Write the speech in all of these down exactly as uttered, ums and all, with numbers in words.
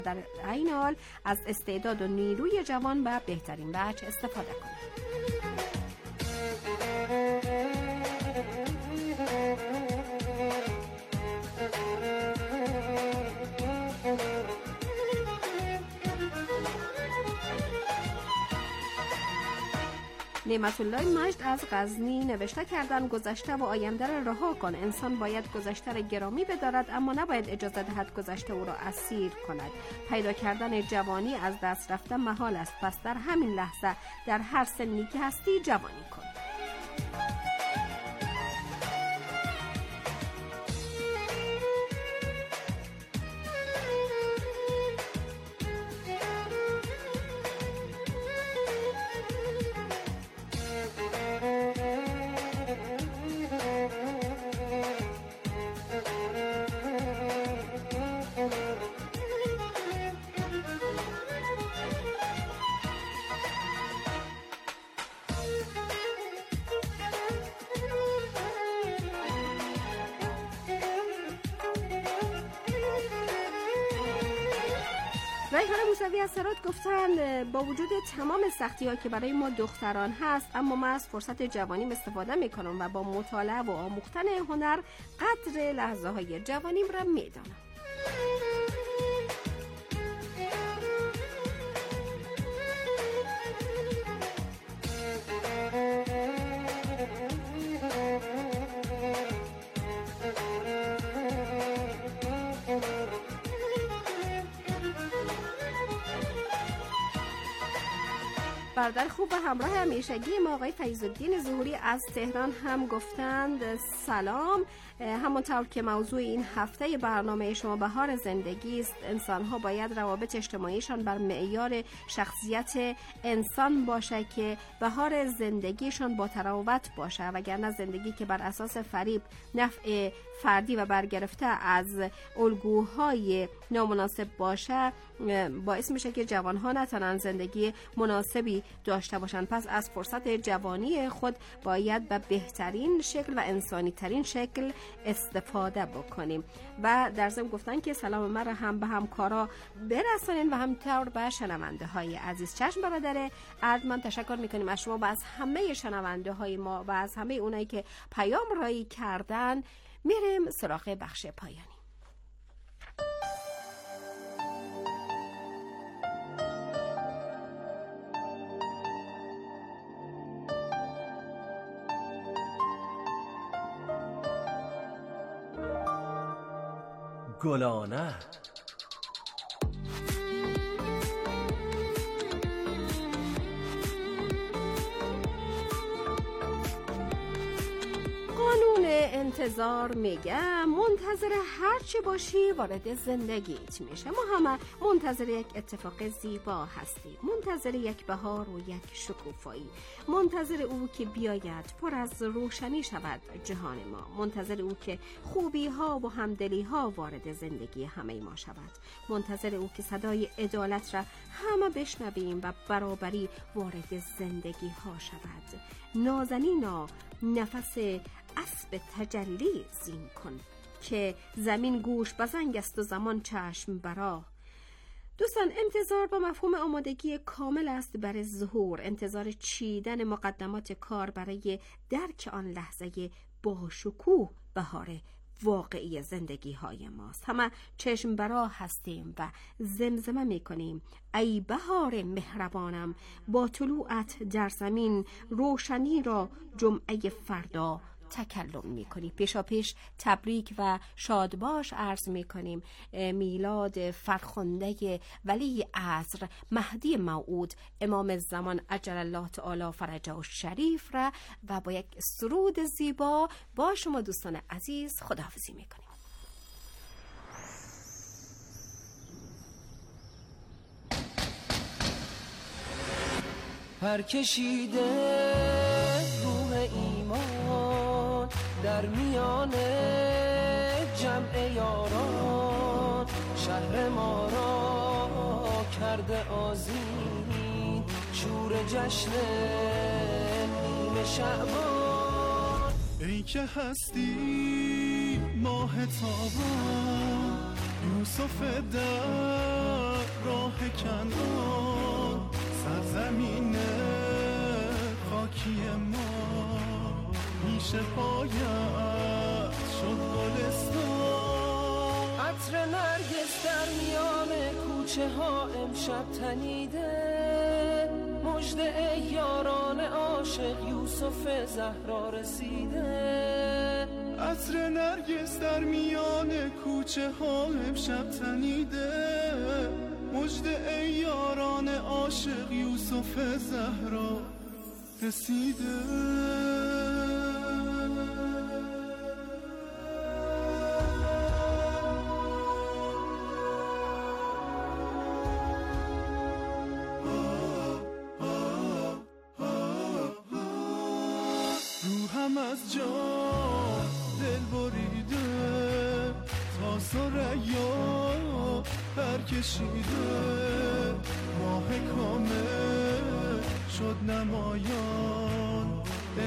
در عین حال از استعداد و نیروی جوان به بهترین وجه استفاده کنند. نعمت الله مجد از غزنی نوشته کردن گذشته و آینده را رها کن. انسان باید گذشته را گرامی بدارد اما نباید اجازه دهد گذشته او را اسیر کند. پیدا کردن جوانی از دست رفته محال است، پس در همین لحظه در هر سنی که هستی جوانی کن. ریحان موسوی از سرات گفتن با وجود تمام سختی‌ها که برای ما دختران هست، اما من از فرصت جوانیم استفاده می‌کنم و با مطالعه و آموختن هنر قدر لحظه‌های جوانیم را می‌دانم. برادر خوب و همراه همیشگی ما آقای فیض‌الدین ظهوری از تهران هم گفتند سلام. همونطور که موضوع این هفته برنامه شما بهار زندگی است، انسان‌ها باید روابط اجتماعیشان بر معیار شخصیت انسان باشه که بهار زندگیشان با تراوت باشه، وگرنه زندگی که بر اساس فریب، نفع فردی و برگرفته از الگوهای نامناسب باشه باعث میشه که جوانها نتونن زندگی مناسبی داشته باشن. پس از فرصت جوانی خود باید به بهترین شکل و انسانی ترین شکل استفاده بکنیم. و در ضمن گفتن که سلام من را هم به همکارا برسانین و همینطور به شنونده های عزیز. چشم برادر ارجمند تشکر میکنیم از شما و از همه شنونده های ما و از همه اونایی که پیام رایی کردن. میریم سراغ بخش پایانی. گلانه قانون انتظار میگه منتظر هر چی باشی وارد زندگیت میشه. ما همه منتظر یک اتفاق زیبا هستیم، منتظر یک بهار و یک شکوفایی، منتظر او که بیاید پر از روشنی شود جهان ما، منتظر او که خوبی ها و همدلی ها وارد زندگی همه ما شود، منتظر او که صدای عدالت را همه بشنویم و برابری وارد زندگی ها شود. نازنینا نفس اسب تجلی زین کن که زمین گوش بزنگ است و زمان چشم برا. دوستان، انتظار با مفهوم آمادگی کامل است برای ظهور، انتظار چیدن مقدمات کار برای درک آن لحظه با شکوه بهار واقعی زندگی های ماست. همه چشم برا هستیم و زمزمه می کنیم ای بهار مهربانم، با طلوعت در زمین روشنی را جمعه فردا تکلم میکنی. پیشا پیش تبریک و شادباش عرض میکنیم میلاد فرخنده ولی عصر مهدی موعود امام زمان عجل الله تعالی فرجه و شریف را و با یک سرود زیبا با شما دوستان عزیز خداحافظی میکنیم. پر کشیده روح ایمان در میان جمع یاران، شهر ما را کرده آذین شور جشن نیمه شعبان. ای که هستی ماه تابان، یوسف در کنعان سرزمین خاکی ما میشه پایت شد گلستان. عطر نرگس در میان کوچه ها امشب تنیده، مژده یاران عاشق یوسف زهرا رسیده. عطر نرگس در میان کوچه ها امشب تنیده، مژده یاران عاشق یوسف زهرا رسیده. روحم از جان دل بریده، تا ثریا پر کشیده، ماه کامل شد نمایان،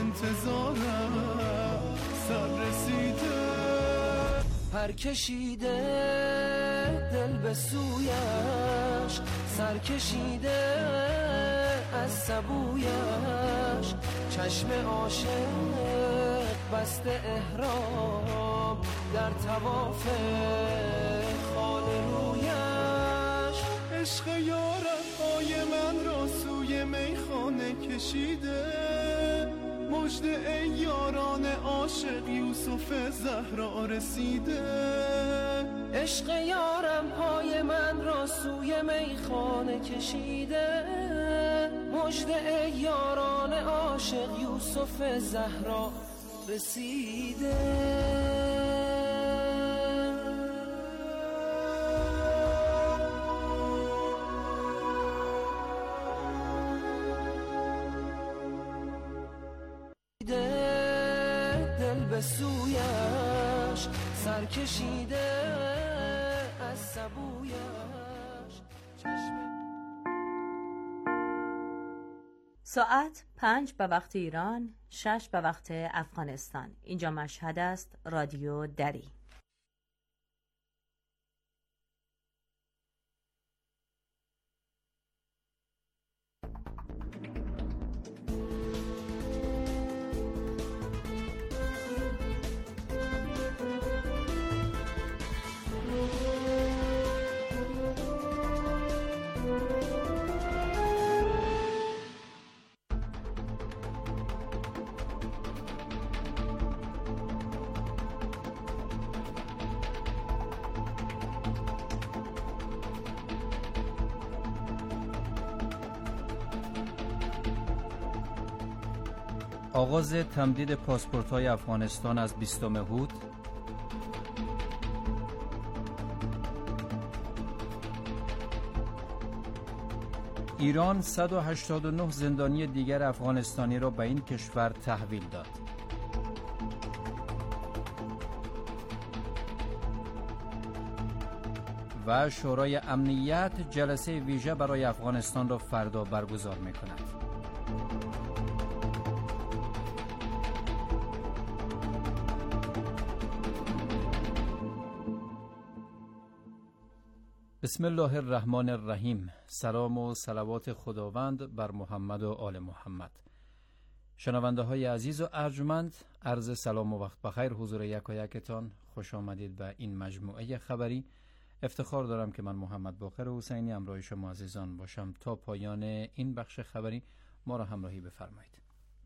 انتظارم سر رسیده. پر کشیده دل به سویش، سر کشیده از سبویش، چشم عاشق بسته احرام در طواف خال رویش. عشق یارم پای من را سوی میخانه کشیده، مژده ای یاران عاشق یوسف زهرا رسیده. عشق یارم پای من را سوی میخانه کشیده، مژده ای یاران عاشق یوسف زهرا رسیده. دل به سویش سر کشیده از سبویش. ساعت پنج به وقت ایران، شش به وقت افغانستان. اینجا مشهد است، رادیو دری. آغاز تمدید پاسپورت‌های افغانستان از بیستم هود. ایران صد و هشتاد و نه زندانی دیگر افغانستانی را به این کشور تحویل داد. و شورای امنیت جلسه ویژه برای افغانستان را فردا برگزار می‌کند. بسم الله الرحمن الرحیم. سلام و صلوات خداوند بر محمد و آل محمد. شنونده های عزیز و ارجمند، عرض سلام و وقت بخیر حضور یکایکتان. خوش آمدید به این مجموعه خبری. افتخار دارم که من محمد باقر حسینی همراه شما عزیزان باشم. تا پایان این بخش خبری ما را همراهی بفرمایید.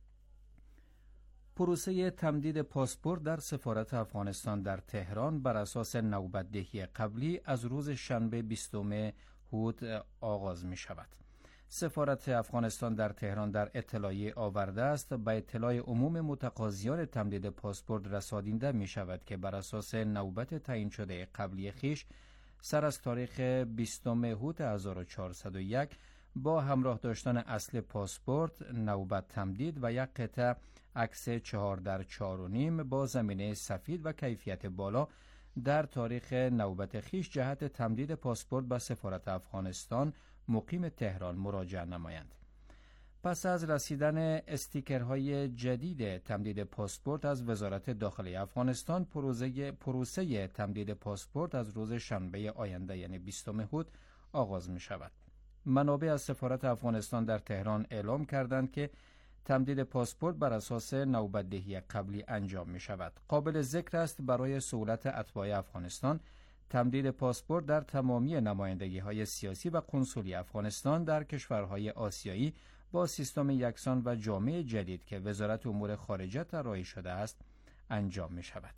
پروسه تمدید پاسپورت در سفارت افغانستان در تهران بر اساس نوبت‌دهی قبلی از روز شنبه بیستم هود آغاز می شود. سفارت افغانستان در تهران در اطلاعیه آورده است به اطلاع عموم متقاضیان تمدید پاسپورت رسانیده می شود که بر اساس نوبت تعیین شده قبلی خیش سر از تاریخ بیستم هود هزار و چهارصد و یک با همراه داشتن اصل پاسپورت، نوبت تمدید و یک قطعه عکس چهار در چهار و نیم با زمینه سفید و کیفیت بالا در تاریخ نوبت خیش جهت تمدید پاسپورت به سفارت افغانستان مقیم تهران مراجعه نمایند. پس از رسیدن استیکرهای جدید تمدید پاسپورت از وزارت داخلی افغانستان، پروسه پروسه تمدید پاسپورت از روز شنبه آینده یعنی بیستم هود آغاز می شود. منابع از سفارت افغانستان در تهران اعلام کردند که تمدید پاسپورت بر اساس نوبت‌دهی قبلی انجام می شود. قابل ذکر است برای سهولت اتباع افغانستان تمدید پاسپورت در تمامی نمایندگی‌های سیاسی و کنسولی افغانستان در کشورهای آسیایی با سیستم یکسان و جامع جدید که وزارت امور خارجه طراحی شده است انجام می شود.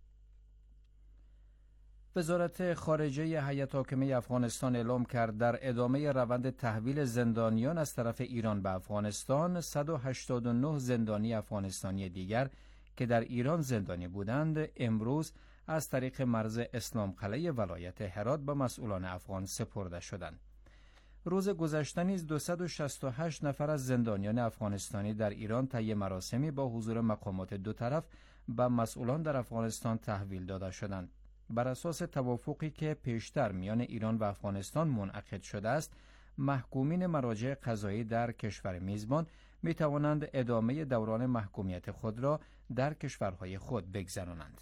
وزارت خارجه هیئت حاکمه افغانستان اعلام کرد در ادامه روند تحویل زندانیان از طرف ایران به افغانستان، صد و هشتاد و نه زندانی افغانستانی دیگر که در ایران زندانی بودند امروز از طریق مرز اسلام قلعه ولایت هرات به مسئولان افغان سپرده شدند. روز گذشته نیز دویست و شصت و هشت نفر از زندانیان افغانستانی در ایران طی مراسمی با حضور مقامات دو طرف به مسئولان در افغانستان تحویل داده شدند. بر اساس توافقی که پیشتر میان ایران و افغانستان منعقد شده است، محکومین مراجع قضایی در کشور میزبان می توانند ادامه دوران محکومیت خود را در کشورهای خود بگذرانند.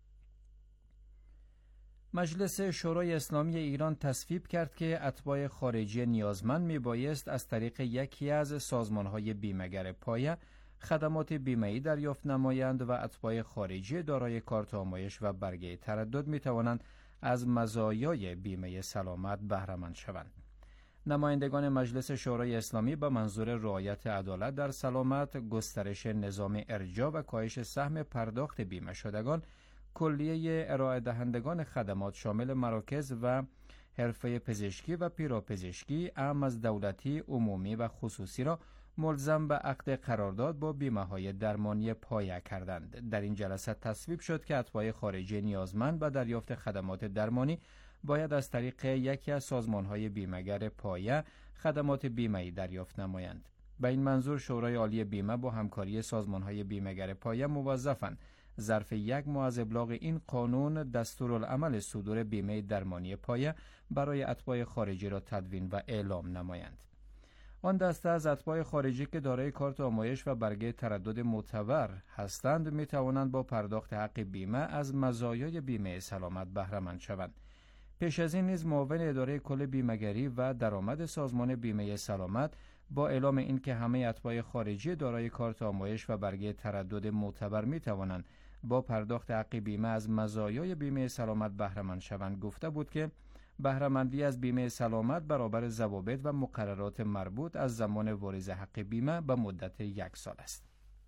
مجلس شورای اسلامی ایران تصویب کرد که اتباع خارجی نیازمند می بایست از طریق یکی از سازمانهای بیمه‌گر پایه خدمات بیمه‌ای دریافت نمایند و اتباع خارجی دارای کارت آمایش و برگه تردد می توانند از مزایای بیمه سلامت بهره مند شوند. نمایندگان مجلس شورای اسلامی به منظور رعایت عدالت در سلامت، گسترش نظام ارجاع و کاهش سهم پرداخت بیمه شدگان، کلیه ارائه دهندگان خدمات شامل مراکز و حرفه پزشکی و پیراپزشکی اعم از دولتی، عمومی و خصوصی را ملزم به عقد قرارداد با بیمه‌های درمانی پایه کردند. در این جلسه تصویب شد که اتباع خارجی نیازمند به دریافت خدمات درمانی باید از طریق یکی از سازمان‌های بیمه‌گر پایه خدمات بیمه‌ای دریافت نمایند. به این منظور شورای عالی بیمه با همکاری سازمان‌های بیمه‌گر پایه موظفند ظرف یک ماه از ابلاغ این قانون دستورالعمل صدور بیمه درمانی پایه برای اتباع خارجی را تدوین و اعلام نمایند. آن دسته از اتباع خارجی که دارای کارت آمایش و برگه تردد معتبر هستند می توانند با پرداخت حق بیمه از مزایای بیمه سلامت بهره مند شوند. پیش از این نیز معاون اداره کل بیمه‌گری و درآمد سازمان بیمه سلامت با اعلام اینکه همه اتباع خارجی دارای کارت آمایش و برگه تردد معتبر می توانند با پرداخت حق بیمه از مزایای بیمه سلامت بهره مند شوند گفته بود که بهره مندی از بیمه سلامت برابر ضوابط و مقررات مربوط از زمان واریز حق بیمه به مدت یک سال است.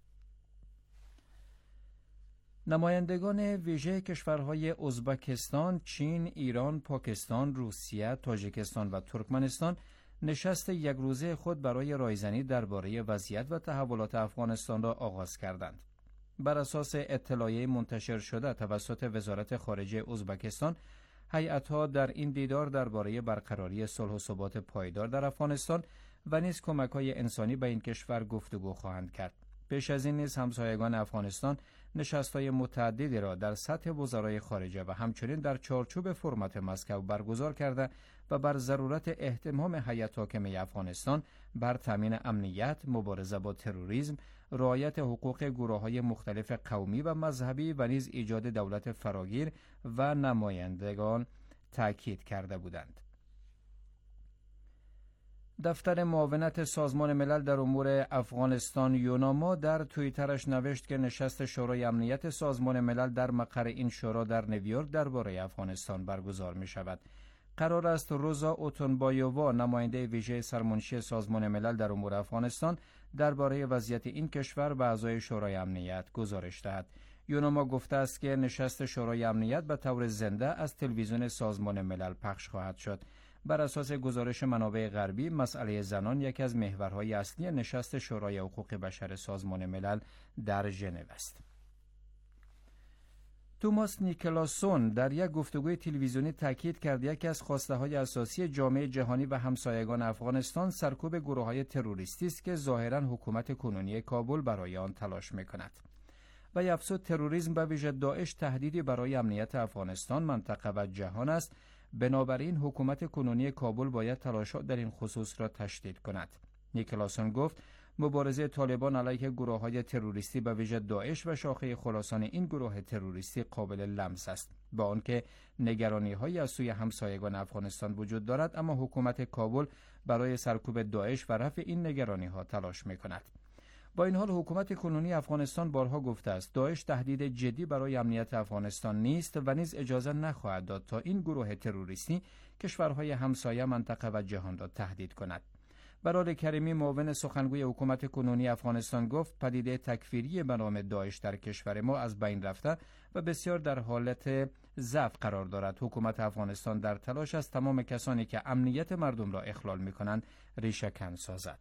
نمایندگان ویژه کشورهای ازبکستان، چین، ایران، پاکستان، روسیه، تاجیکستان و ترکمنستان نشست یک روزه خود برای رایزنی درباره وضعیت و تحولات افغانستان را آغاز کردند. بر اساس اطلاعیه منتشر شده توسط وزارت خارجه ازبکستان، هیئت‌ها در این دیدار درباره برقراری صلح و ثبات پایدار در افغانستان و نیز کمک‌های انسانی به این کشور گفتگو خواهند کرد. پیش از این نیز همسایگان افغانستان نشست‌های متعددی را در سطح وزرای خارجه و همچنین در چارچوب فرمت مسکو برگزار کرده و بر ضرورت اهتمام هیئت حاکمه افغانستان بر تامین امنیت، مبارزه با تروریسم، رعایت حقوق گروه‌های مختلف قومی و مذهبی و نیز ایجاد دولت فراگیر و نمایندگان تاکید کرده بودند. دفتر معاونت سازمان ملل در امور افغانستان یوناما در توییترش نوشت که نشست شورای امنیت سازمان ملل در مقر این شورا در نیویورک درباره افغانستان برگزار می شود. قرار است روزا اوتونبایووا، نماینده ویژه سرمنشی سازمان ملل در امور افغانستان، درباره وضعیت این کشور به اعضای شورای امنیت گزارش دهد. یوناما گفته است که نشست شورای امنیت به طور زنده از تلویزیون سازمان ملل پخش خواهد شد. بر اساس گزارش منابع غربی، مسئله زنان یکی از محورهای اصلی نشست شورای حقوق بشر سازمان ملل در ژنو است. توماس نیکلاسون در یک گفتگوی تلویزیونی تاکید کرد یکی از خواسته‌های اساسی جامعه جهانی و همسایگان افغانستان سرکوب گروه‌های تروریستی است که ظاهراً حکومت کنونی کابل برای آن تلاش می‌کند. و افزود تروریسم به ویژه داعش تهدیدی برای امنیت افغانستان، منطقه و جهان است. بنابراین حکومت کنونی کابل باید تلاشات در این خصوص را تشدید کند. نیکلاسون گفت مبارزه طالبان علیه گروه‌های تروریستی به ویژه داعش و شاخه خراسان این گروه تروریستی قابل لمس است. با آنکه نگرانی‌هایی از سوی همسایگان افغانستان وجود دارد، اما حکومت کابل برای سرکوب داعش و رفع این نگرانی‌ها تلاش می‌کند. با این حال حکومت کنونی افغانستان بارها گفته است داعش تهدید جدی برای امنیت افغانستان نیست و نیز اجازه نخواهد داد تا این گروه تروریستی کشورهای همسایه، منطقه و جهان را تهدید کند. برال کریمی، معاون سخنگوی حکومت کنونی افغانستان، گفت پدیده تکفیری به نام داعش در کشور ما از بین رفته و بسیار در حالت ضعف قرار دارد. حکومت افغانستان در تلاش است تمام کسانی که امنیت مردم را اخلال می‌کنند ریشه‌کن سازد.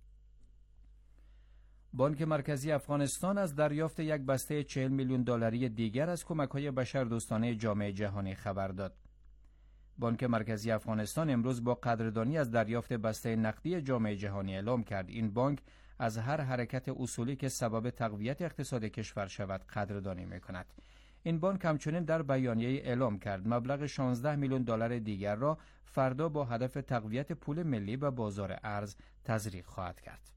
بانک مرکزی افغانستان از دریافت یک بسته چهل میلیون دلاری دیگر از کمک‌های بشردوستانه جامعه جهانی خبر داد. بانک مرکزی افغانستان امروز با قدردانی از دریافت بسته نقدی جامعه جهانی اعلام کرد. این بانک از هر حرکت اصولی که سبب تقویت اقتصاد کشور شود قدردانی می‌کند. این بانک همچنین در بیانیه اعلام کرد مبلغ شانزده میلیون دلار دیگر را فردا با هدف تقویت پول ملی و بازار ارز تزریق خواهد کرد.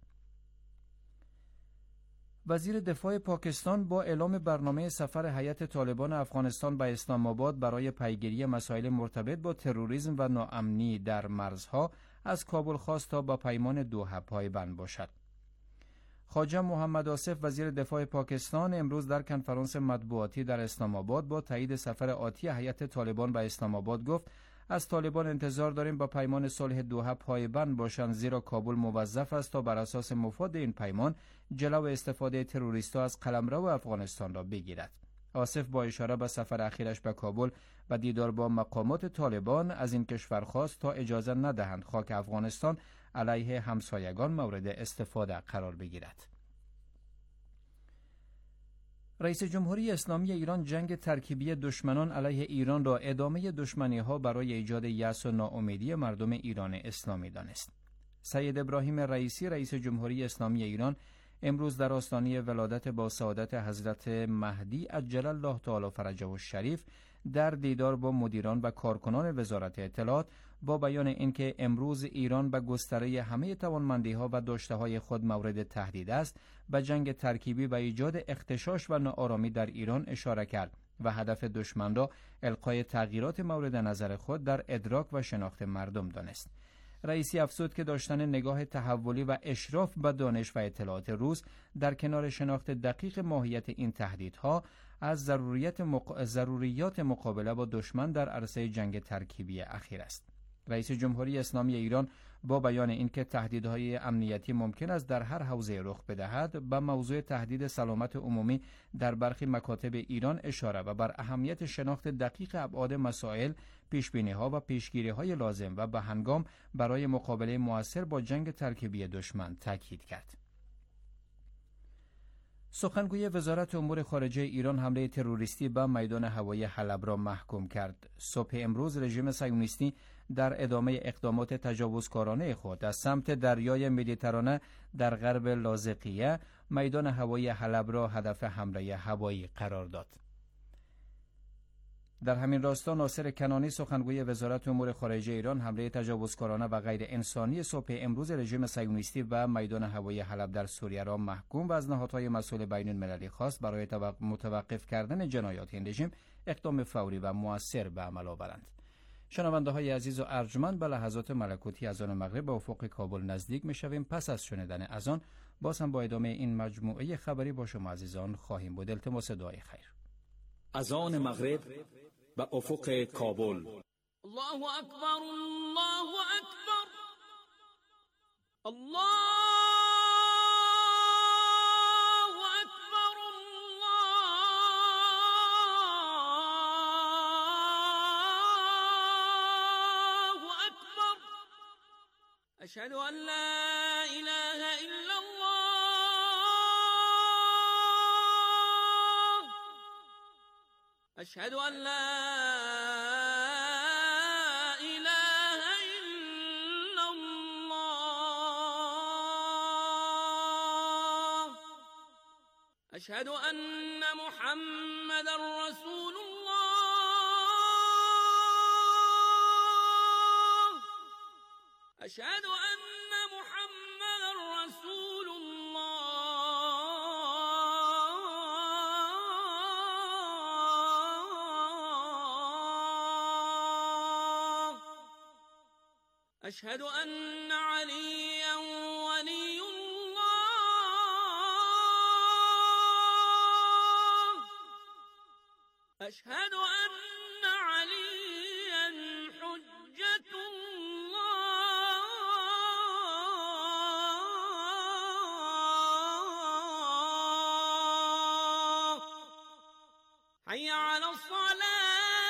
وزیر دفاع پاکستان با اعلام برنامه سفر هیئت طالبان افغانستان به اسلام آباد برای پیگیری مسائل مرتبط با تروریسم و ناامنی در مرزها از کابل خواست تا با پیمان دوحه پایبند باشد. خواجه محمد آصف وزیر دفاع پاکستان امروز در کنفرانس مطبوعاتی در اسلام آباد با تایید سفر آتی هیئت طالبان به اسلام آباد گفت از طالبان انتظار داریم با پیمان صلح دوحه پایبند باشند، زیرا کابل موظف است تا بر اساس مفاد این پیمان جلو استفاده تروریست‌ها از قلمرو افغانستان را بگیرد. آصف با اشاره به سفر اخیرش به کابل و دیدار با مقامات طالبان از این کشور خواست تا اجازه ندهند خاک افغانستان علیه همسایگان مورد استفاده قرار بگیرد. رئیس جمهوری اسلامی ایران جنگ ترکیبی دشمنان علیه ایران را ادامه دشمنی‌ها برای ایجاد یأس و ناامیدی مردم ایران اسلامی دانست. سید ابراهیم رئیسی رئیس جمهوری اسلامی ایران امروز در آستانه ولادت با سعادت حضرت مهدی عجل الله تعالی فرجه الشریف در دیدار با مدیران و کارکنان وزارت اطلاعات با بیان اینکه امروز ایران به گستره همه توانمندی‌ها و داشته‌های خود مورد تهدید است، به جنگ ترکیبی و ایجاد اغتشاش و ناآرامی در ایران اشاره کرد و هدف دشمن را القای تغییرات مورد نظر خود در ادراک و شناخت مردم دانست. رئیسی افزود که داشتن نگاه تحولی و اشراف به دانش و اطلاعات روز در کنار شناخت دقیق ماهیت این تهدیدها از ضروریت مق... ضروریات مقابله با دشمن در عرصه جنگ ترکیبی اخیر است. رئیس جمهوری اسلامی ایران با بیان اینکه تهدیدهای امنیتی ممکن است در هر حوزه رخ بدهد، به موضوع تهدید سلامت عمومی در برخی مکاتب ایران اشاره و بر اهمیت شناخت دقیق ابعاد مسائل، پیشبینی‌ها و پیشگیری‌های لازم و به هنگام برای مقابله مؤثر با جنگ ترکیبی دشمن تاکید کرد. سخنگوی وزارت امور خارجه ایران حمله تروریستی به میدان هوایی حلب را محکوم کرد. صبح امروز رژیم صهیونیستی در ادامه اقدامات تجاوزکارانه خود از سمت دریای مدیترانه در غرب لاذقیه میدان هوایی حلب را هدف حمله هوایی قرار داد. در همین راستا ناصر کنانی سخنگوی وزارت امور خارجه ایران حمله تجاوزکارانه و غیر انسانی صبح امروز رژیم صهیونیستی و میدان هوایی حلب در سوریه را محکوم و از نهادهای مسئول بین المللی خواست برای متوقف کردن جنایات این رژیم اقدام فوری و مؤثر به عمل آورند. شنونده های عزیز و ارجمند، به لحظات ملکوتی اذان مغرب به افق کابل نزدیک می شویم. پس از شنیدن اذان باز هم با ادامه این مجموعه خبری با شما عزیزان خواهیم بود. التماس دعای خیر. اذان مغرب به افق کابل. الله اکبر، الله اکبر، الله أشهد أن لا إله إلا الله، أشهد أن لا إله إلا الله، أشهد أن محمد رسول الله، أشهد أن محمد رسول الله. اشهد ان علیا ولی الله اشهد ان علیا حجة الله حي على الصلاة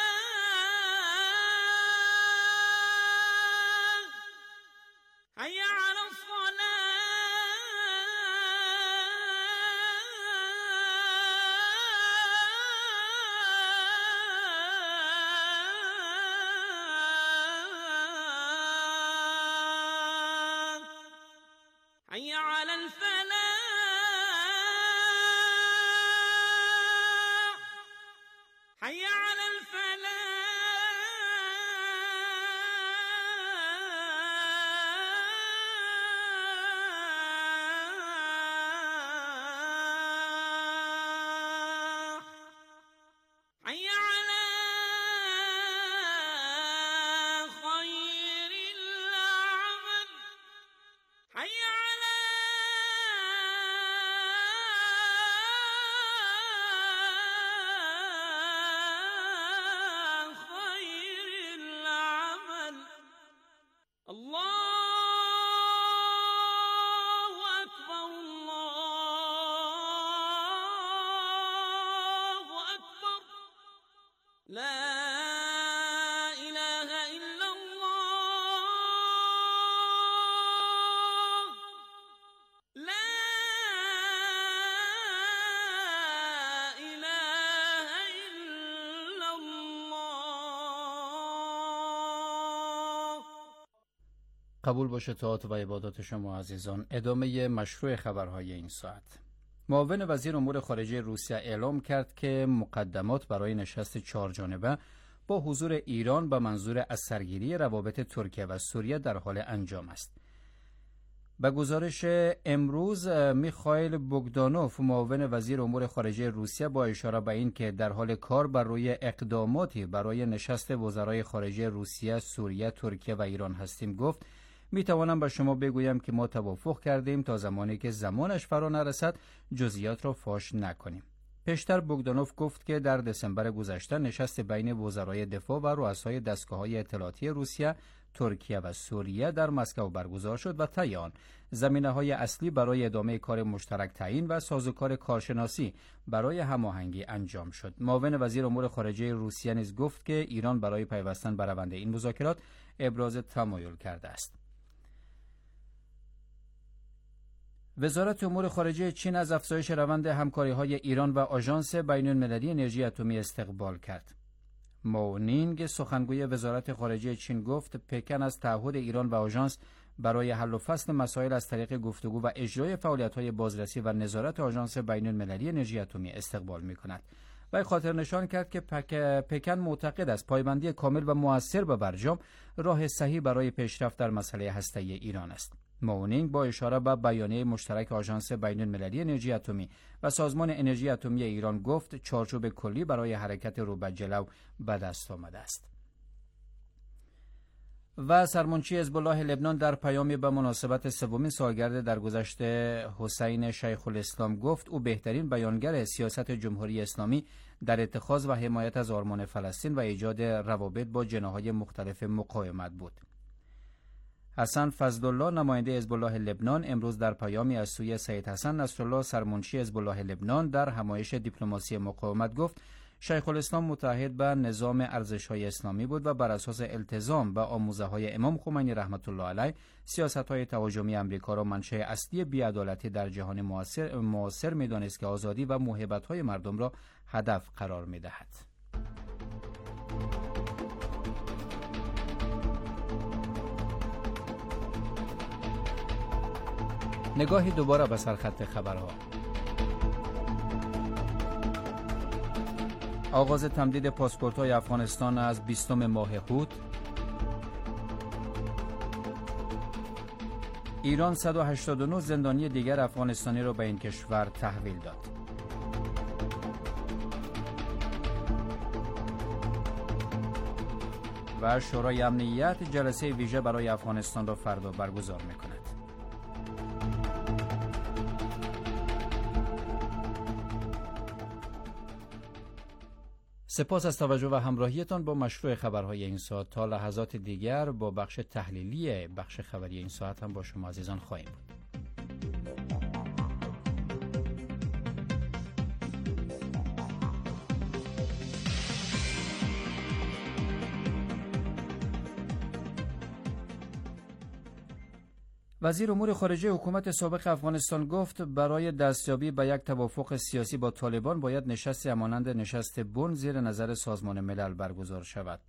حي على الصلاة حي على الفلاح حي على الفلاح حي على خير العمل حي على خير العمل الله أكبر الله أكبر لا إله إلا الله لا إله إلا الله. قبول باشه طاعت و عبادات شما عزیزان. ادامه مشروع خبرهای این ساعت. معاون وزیر امور خارجه روسیه اعلام کرد که مقدمات برای نشست چهارجانبه با حضور ایران به منظور از سرگیری روابط ترکیه و سوریه در حال انجام است. به گزارش امروز میخائیل بوگدانوف معاون وزیر امور خارجه روسیه با اشاره به این که در حال کار بر روی اقداماتی برای نشست وزرای خارجه روسیه، سوریه، ترکیه و ایران هستیم گفت می توانم به شما بگویم که ما توافق کردیم تا زمانی که زمانش فرا نرسد جزئیات را فاش نکنیم. پیشتر بوگدانوف گفت که در دسامبر گذشته نشست بین وزرای دفاع و رؤسای دستگاه‌های اطلاعاتی روسیه، ترکیه و سوریه در مسکو برگزار شد و طی آن زمینه‌های اصلی برای ادامه کار مشترک تعیین و سازوکار کارشناسی برای هماهنگی انجام شد. معاون وزیر امور خارجه روسیه نیز گفت که ایران برای پیوستن به روند این مذاکرات ابراز تمایل کرده است. وزارت امور خارجه چین از افزایش روند همکاری‌های ایران و آژانس بین‌المللی انرژی اتمی استقبال کرد. مونینگ سخنگوی وزارت خارجه چین گفت پکن از تعهد ایران و آژانس برای حل و فصل مسائل از طریق گفتگو و اجرای فعالیت‌های بازرسی و نظارت آژانس بین‌المللی انرژی اتمی استقبال می‌کند. و خاطر نشان کرد که پک... پکن معتقد است پایبندی کامل و مؤثر به برجام راه صحیح برای پیشرفت در مسئله هسته‌ای ایران است. مونینگ با اشاره به بیانیه مشترک آژانس بین‌المللی انرژی اتمی و سازمان انرژی اتمی ایران گفت چارچوب کلی برای حرکت رو به جلو به دست آمده است. و سرمنشی حزب الله لبنان در پیامی به مناسبت سومین سالگرد درگذشت حسین شیخ الاسلام گفت او بهترین بیانگر سیاست جمهوری اسلامی در اتخاذ و حمایت از آرمان فلسطین و ایجاد روابط با جناح‌های مختلف مقاومت بود. حسن فضلالله نماینده حزب الله لبنان امروز در پیامی از سوی سید حسن نصرالله سرمنشی حزب الله لبنان در همایش دیپلماسی مقاومت گفت شیخ الاسلام متحد به نظام ارزش‌های اسلامی بود و بر اساس التزام به آموزه‌های امام خمینی رحمت الله علیه سیاست‌های تهاجمی آمریکا را منشأ اصلی بی‌عدالتی در جهان معاصر معاصر می‌دانست که آزادی و محبت‌های مردم را هدف قرار می‌دهد. نگاهی دوباره به سرخط خبرها. آغاز تمدید پاسپورت‌های افغانستان از بیستم ماه هوت. ایران صد و هشتاد و نه زندانی دیگر افغانستانی را به این کشور تحویل داد. و شورای امنیت جلسه ویژه برای افغانستان را فردا برگزار می‌کند. سپاس از توجه و همراهیتان با مشروع خبرهای این ساعت. تا لحظات دیگر با بخش تحلیلی بخش خبری این ساعت هم با شما عزیزان خواهیم بود. وزیر امور خارجه حکومت سابق افغانستان گفت برای دستیابی به یک توافق سیاسی با طالبان باید نشستی همانند نشست بن زیر نظر سازمان ملل برگزار شود.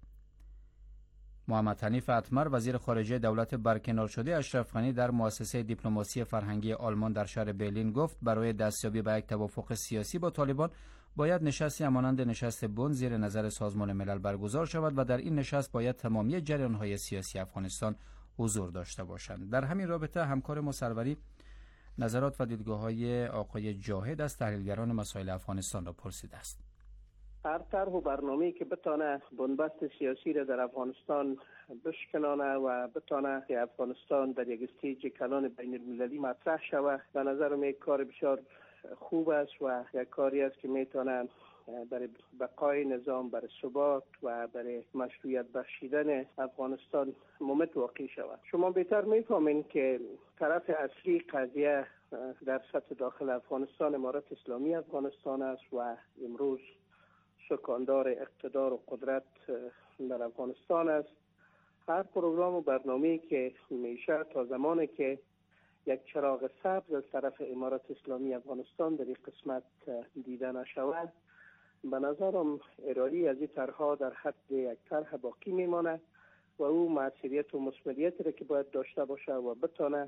محمد حنیف اتمر وزیر خارجه دولت برکنار شده اشرف غنی در مؤسسه دیپلماسی فرهنگی آلمان در شهر برلین گفت برای دستیابی به یک توافق سیاسی با طالبان باید نشستی همانند نشست بن زیر نظر سازمان ملل برگزار شود و در این نشست باید تمامی جریان‌های سیاسی افغانستان حضور داشته باشند. در همین رابطه همکار ما سروری نظرات و دیدگاه‌های آقای جاهد از تحلیلگران مسائل افغانستان را پرسیده است. هر طرح و برنامه‌ای که بتانه بنبست سیاسی را در افغانستان بشکنانه و بتانه که افغانستان در یک استیج کلان بین المللی مطرح شود، به نظر من یک کار بسیار خوب است و یک کاری است که میتونه برای بقای نظام، برای ثبات و برای مشروعیت بخشیدن افغانستان ممت واقع شود. شما بهتر میفهمین که طرف اصلی قضیه در سطح داخل افغانستان امارت اسلامی افغانستان است و امروز سکاندار اقتدار و قدرت در افغانستان است. هر پروگرام و برنامه‌ای که میشه تا زمانی که یک چراغ سبز از طرف امارت اسلامی افغانستان در این قسمت دیده نشود، به نظرم ارائه از این طرح‌ها در حد یک طرح باقی میمانه و او مسئولیت و مسئولیتی را که باید داشته باشه و بتونه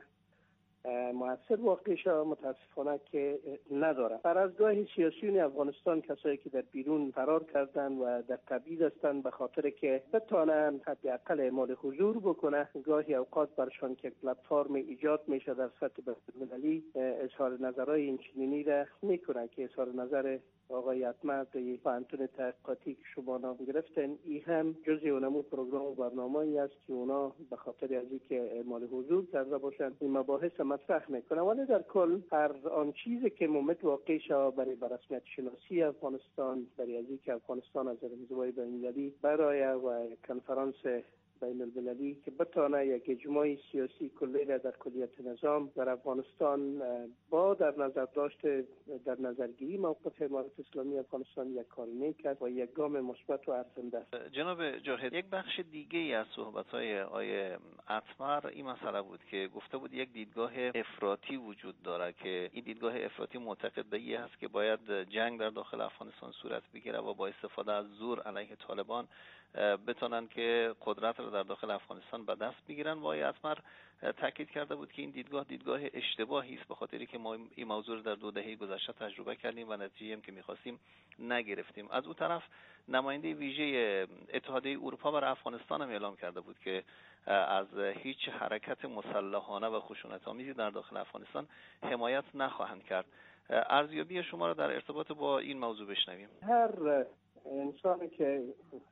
مؤثر واقع شود متاسفانه که نداره. فرضگاه سیاسیون افغانستان کسایی که در بیرون فرار کردن و در تبعید هستند به خاطر که بتونن حداقل اعمال حضور بکنه، گاهی اوقات برشان که پلتفرم ایجاد میشه در سطح بین‌المللی اظهار نظرهای این چنینی را میکنه که اظهار نظر آقای اتمر در پانتون تحقیقاتی که شما نام گرفتن این هم جزء اونمو پروگرام و برنامه‌ای است که اونا به خاطر از اینکه اعمال حضور کرده باشن این مباحث مطرح میکنه. ولی در کل هر آن چیزی که ممت واقع شود برای برسمیت شناسی افغانستان، برای از اینکه افغانستان از انزوای بین‌المللی برای و کنفرانس بین المللی که بتانه یک اجماع سیاسی کلی در کلیت نظام در افغانستان با در نظر داشته در نظرگیری موقف امارت اسلامی افغانستان یک کاری میکرد و یک گام مثبت و ارزنده است. جناب جاهد، یک بخش دیگه ای از صحبت‌های آقای اتمر این مسئله بود که گفته بود یک دیدگاه افراطی وجود داره که این دیدگاه افراطی معتقد به این است که باید جنگ در داخل افغانستان صورت بگیره و با استفاده از زور علیه طالبان بتونن که قدرت را در داخل افغانستان به دست بگیرن. و آقای اتمر تاکید کرده بود که این دیدگاه دیدگاه اشتباهی است، به خاطری که ما این موضوع رو در دو دهه گذشته تجربه کردیم و نتیجه‌ای هم که می‌خواستیم نگرفتیم. از اون طرف نماینده ویژه اتحادیه اروپا برای افغانستان هم اعلام کرده بود که از هیچ حرکت مسلحانه و خشونت‌آمیزی در داخل افغانستان حمایت نخواهند کرد. ارزیابی شما را در ارتباط با این موضوع بشنویم. هر انسانی که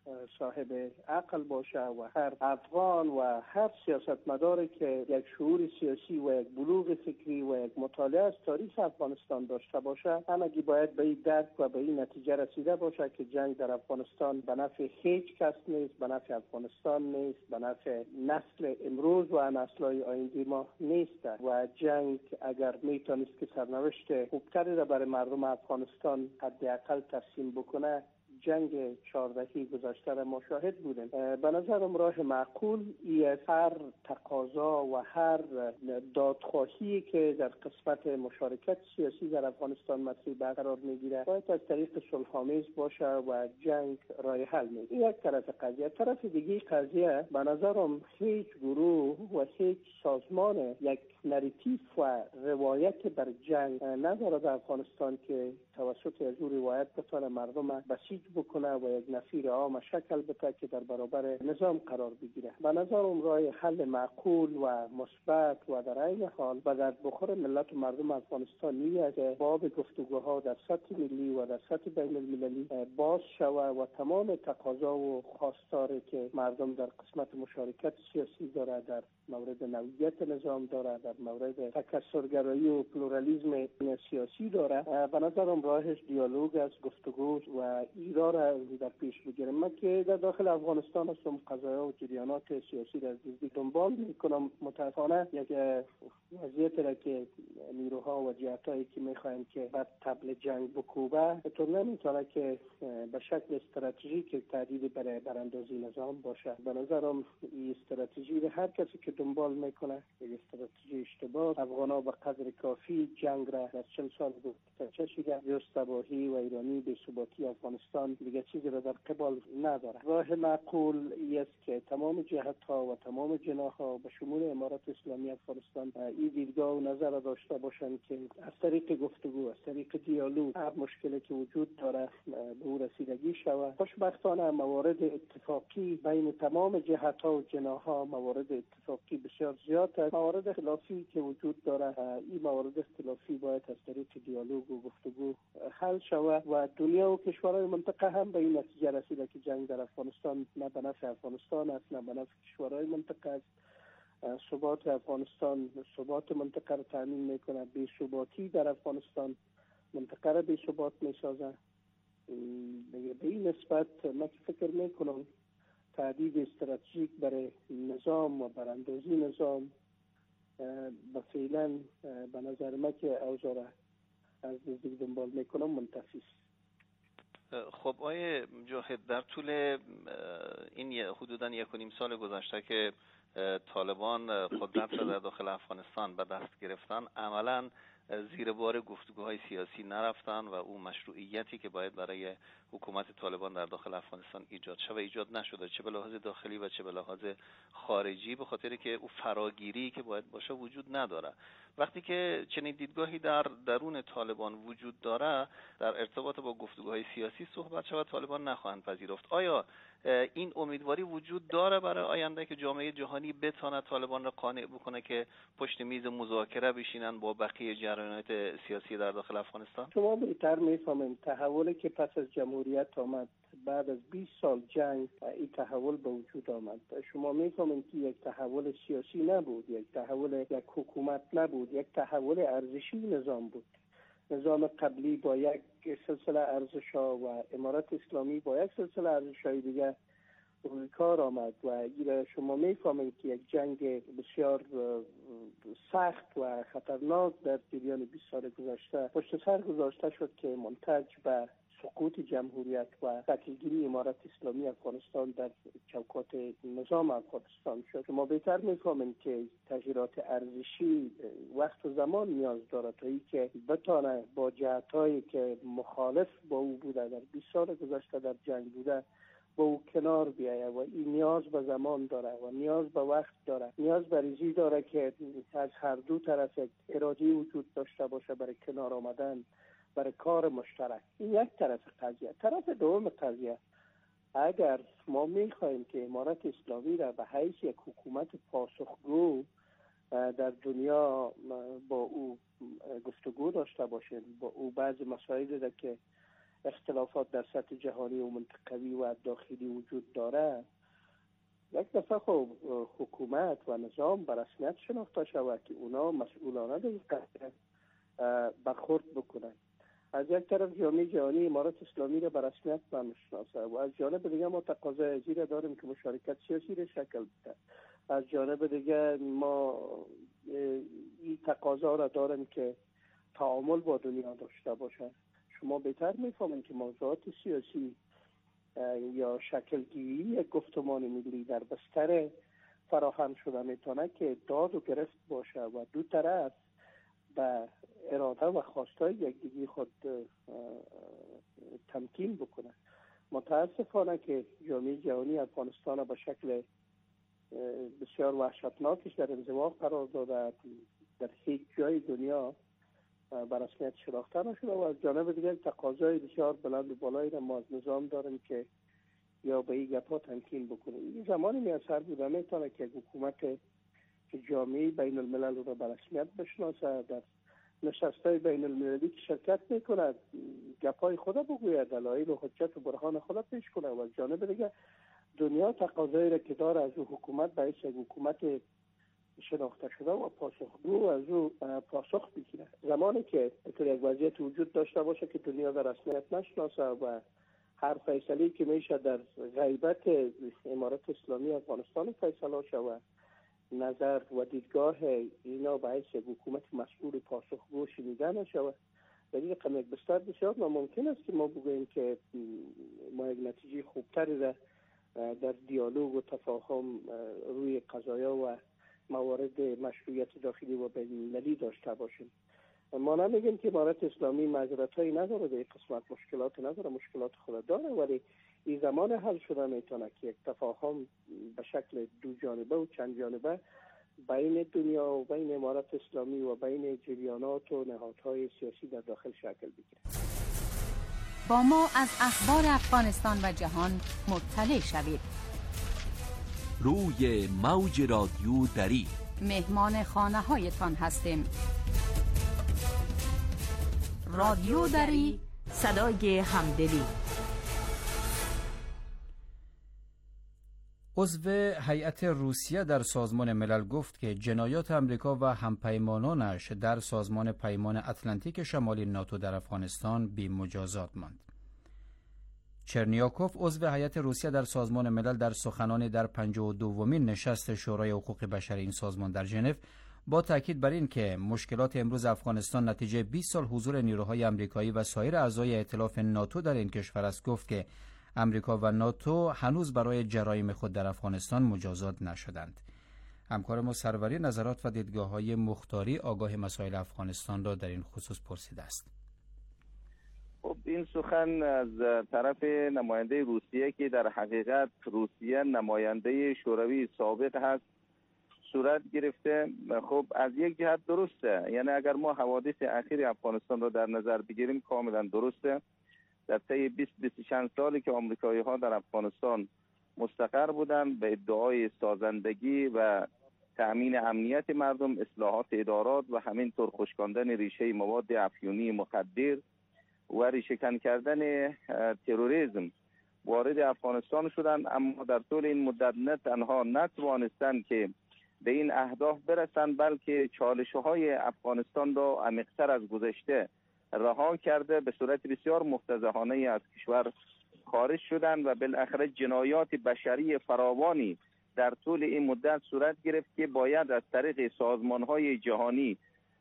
صاحب عقل باشه و هر افغان و هر سیاستمداری که یک شعور سیاسی و یک بلوغ فکری و یک مطالعه از تاریخ افغانستان داشته باشه، همگی باید به این درک و به این نتیجه رسیده باشه که جنگ در افغانستان به نفع هیچ کس نیست، به نفع افغانستان نیست، به نفع نسل امروز و نسل‌های آینده ما نیست و جنگ اگر میتونست که سرنوشت خوبتری را برای مردم افغانستان حداقل ترسیم بکنه، جنگ چهاردهی گذشته را ما شاهد بودیم. به نظرم راه معقول ای هر تقاضا و هر دادخواهی که در قسمت مشارکت سیاسی در افغانستان مطرح برقرار میگیره باید از طریق صلح‌آمیز باشه و جنگ راه حل نیست. این یک طرف قضیه. طرف دیگه قضیه به نظرم هیچ گروه و هیچ سازمان یک نراتیف و روایت بر جنگ نداره در افغانستان که توسط از اون روایت بتونه مردم بسیج بکنه و یک نفیر عام شکل بده که در برابر نظام قرار بگیره. به نظرم راه حل معقول و مثبت و در عین حال و در بخور ملت و مردم افغانستان نیست که باب گفتگوها در سطح ملی و در سطح بین المللی باز شود و تمام تقاضا و خواستاری که مردم در قسمت مشارکت سیاسی داره، در مورد نوعیت نظام داره، در مورد تکثرگرایی و پلورالیسم سیاسی داره، به نظرم راهش دیالوگ است، گفتگو و ایرا را در پیش بگیرم. من که در داخل افغانستان هستم، قضایا و جریانات سیاسی را از نزدیک دنبال میکنم. متاسفانه یک وضعیت را که نیروها و جهتایی که میخوایم که بعد تبل جنگ بکوبه تو نمیتونه که به شکل استراتژیک تهدید برای براندازی نظام باشه. به نظرم این استراتژی هر کسی که دنبال میکنه یک استراتژی اشتباه. افغانا به قدر کافی جنگ را در چند سال گذشته چشیده. جز تباهی و ایرانی به ثباتی افغانستان دیگه چیزی را در قبال نداره. راه معقول است که تمام جهت‌ها و تمام جناح‌ها به شمول امارات اسلامی افغانستان این دیدگاه و نظر را داشته باشند که از طریق گفتگو، از طریق دیالوگ هر مشکلی که وجود داره به او رسیدگی شود. خوشبختانه موارد اتفاقی بین تمام جهت‌ها و جناح‌ها موارد اتفاقی بسیار زیاد است. موارد اختلافی که وجود داره این موارد اختلافی باید از طریق دیالوگ و گفتگو حل شود و دنیا و کشورهای منطقه هم به این نتیجه رسیده که جنگ در افغانستان نه به نفع افغانستان است نه به نفع کشورهای منطقه است. ثبات افغانستان ثبات منطقه را تامین میکنه. بی ثباتی در افغانستان منطقه را بی ثبات میسازه. به این نسبت من فکر میکنم تهدید استراتژیک برای نظام و براندازی نظام به فعلا به نظر من که اوضاع را از نزدیک دنبال میکنم منتفی است. خب آقای مجاهد، در طول این حدوداً یک و نیم سال گذشته که طالبان قدرت را در داخل افغانستان به دست گرفتن، عملاً زیر بار گفتگوهای سیاسی نرفتن و اون مشروعیتی که باید برای حکومت طالبان در داخل افغانستان ایجاد شود ایجاد نشده، چه به لحاظ داخلی و چه به لحاظ خارجی، به خاطر که اون فراگیری که باید باشه وجود نداره. وقتی که چنین دیدگاهی در درون طالبان وجود داره، در ارتباط با گفتگوهای سیاسی صحبت شود، طالبان نخواهند پذیرفت. آیا این امیدواری وجود داره برای آینده که جامعه جهانی بتونه طالبان را قانع بکنه که پشت میز مذاکره بشینن با بقیه جریانات سیاسی در داخل افغانستان؟ شما بهتر میفهمید تحولی که پس از جمهوریت آمد بعد از بیست سال جنگ این تحول به وجود آمد. شما میفهمید که یک تحول سیاسی نبود، یک تحول یک حکومت نبود، یک تحول ارزشی نظام بود. نظام قبلی با یک سلسله ارزش‌ها و امارات اسلامی با یک سلسله ارزش‌های دیگه روی کار آمد و اگر شما میفهمید که یک جنگ بسیار سخت و خطرناک در جریان بیست سال گذشته پشت سر گذاشته شد که منتج به سقوط جمهوریت و شکلگیری امارات اسلامی افغانستان در چوکات نظام افغانستان شد. شما بهتر میفهمید که تغییرات ارزشی وقت و زمان نیاز دارد تا ای که بتانه با جهت‌هایی که مخالف با او بوده در بیست سال گذشته در جنگ بوده با او کنار بیایه و این نیاز به زمان داره و نیاز به وقت داره، نیاز به ریزی داره که از هر دو طرف یک اراده وجود داشته باشه برای کنار آمدن برای کار مشترک. این یک طرف قضیه. طرف دوم قضیه، اگر ما میخوایم که امارات اسلامی را به حیث یک حکومت پاسخگو در دنیا با او گفتگو داشته باشیم، با او بعض مسائلی را که اختلافات در سطح جهانی و منطقوی و داخلی وجود داره، یک دفعه خب حکومت و نظام به رسمیت شناخته شود که اونا مسئولانه در این قضیه برخورد بکنن. از یک طرف جامعه جهانی امارات اسلامی را به رسمیت نمیشناسه و از جانب دیگه ما تقاضای از این داریم که مشارکت سیاسی را شکل بده. از جانب دیگه ما این تقاضا را داریم که تعامل با دنیا داشته باشه. شما بهتر میفهمید که موضوعات سیاسی یا شکلگیری یک گفتمان ملی در بستر فراهم شده میتونه که داد و گرفت باشه و دو طرف به اراده و خواستای یکدیگر خود تمکین بکنه. متاسفانه که جامعه جهانی افغانستان به شکل بسیار وحشتناکش در انزوا قرار داده. در هیچ جای دنیا به رسمیت شناخته نشده و از جانب دیگر تقاضای بسیار بلند و بالایی را ما از نظام داریم که یا به این گپ‌ها تمکین بکنیم. این زمانی میسر بوده میتونه که حکومت جامعه بین الملل را به رسمیت بشناسه، در نشست‌های بین المللی که شرکت میکند گپ‌های خود بگوید، دلایل و حجت و برهان خود پیش کنه و از جانب دیگر دنیا تقاضایی را که داره از او حکومت به یک حکومت شناخته شده و پاسخگو از او پاسخ بگیره. زمانی که اینطور یک وضعیت وجود داشته باشه که دنیا در رسمیت نشناسه و هر فیصله‌ای که میشه در غیبت امارت اسلامی افغانستان فیصله شده و نظر و دیدگاه اینا باعث حکومت مسئول پاسخگو شنیده نشود، در این رقم یک بستر بسیار ناممکن است که ما بگوییم که ما یک نتیجه خوبتری را در دیالوگ و تفاهم روی قضایا و موارد مشروعیت داخلی و بین‌المللی داشته باشیم. ما نمیگیم که امارت اسلامی معذرت‌هایی نداره، در قسمت مشکلات نداره، مشکلات خود داره، ولی این زمان حل شده میتونه که یک تفاهم به شکل دو جانبه و چند جانبه بین دنیا و بین امارت اسلامی و بین جریانات و نهادهای سیاسی در داخل شکل بگیره. با ما از اخبار افغانستان و جهان مطلع شوید. روی موج رادیو دری مهمان خانه هایتان هستیم. رادیو دری، صدای همدلی. عضو هیئت روسیه در سازمان ملل گفت که جنایات امریکا و همپیمانانش در سازمان پیمان اتلانتیک شمالی ناتو در افغانستان بی مجازات ماند. چرنیاکوف عضو هیئت روسیه در سازمان ملل در سخنانی در پنجاه و دومین نشست شورای حقوق بشر این سازمان در ژنو با تاکید بر این که مشکلات امروز افغانستان نتیجه بیست سال حضور نیروهای آمریکایی و سایر اعضای ائتلاف ناتو در این کشور است، گفت که امریکا و ناتو هنوز برای جرایم خود در افغانستان مجازات نشدند. همکار ما سروری نظرات و دیدگاه‌های مختاری آگاه مسائل افغانستان را در این خصوص پرسیده است. خب این سخن از طرف نماینده روسیه که در حقیقت روسیه نماینده شوروی سابق هست صورت گرفته. خب از یک جهت درسته، یعنی اگر ما حوادث اخیر افغانستان را در نظر بگیریم کاملا درسته. در طی بیست بیست چند سالی که آمریکایی ها در افغانستان مستقر بودند به ادعای سازندگی و تأمین امنیت مردم، اصلاحات ادارات و همینطور خشکاندن ریشه مواد افیونی مخدر و ریشه‌کن کردن تروریسم وارد افغانستان شدند، اما در طول این مدت نه تنها نتوانستند که به این اهداف برسند بلکه چالش‌های افغانستان را عمیق‌تر از گذشته رها کرده به صورت بسیار مفتضحانه از کشور خارج شدند و بالاخره جنایات بشری فراوانی در طول این مدت صورت گرفت که باید از طریق سازمان‌های جهانی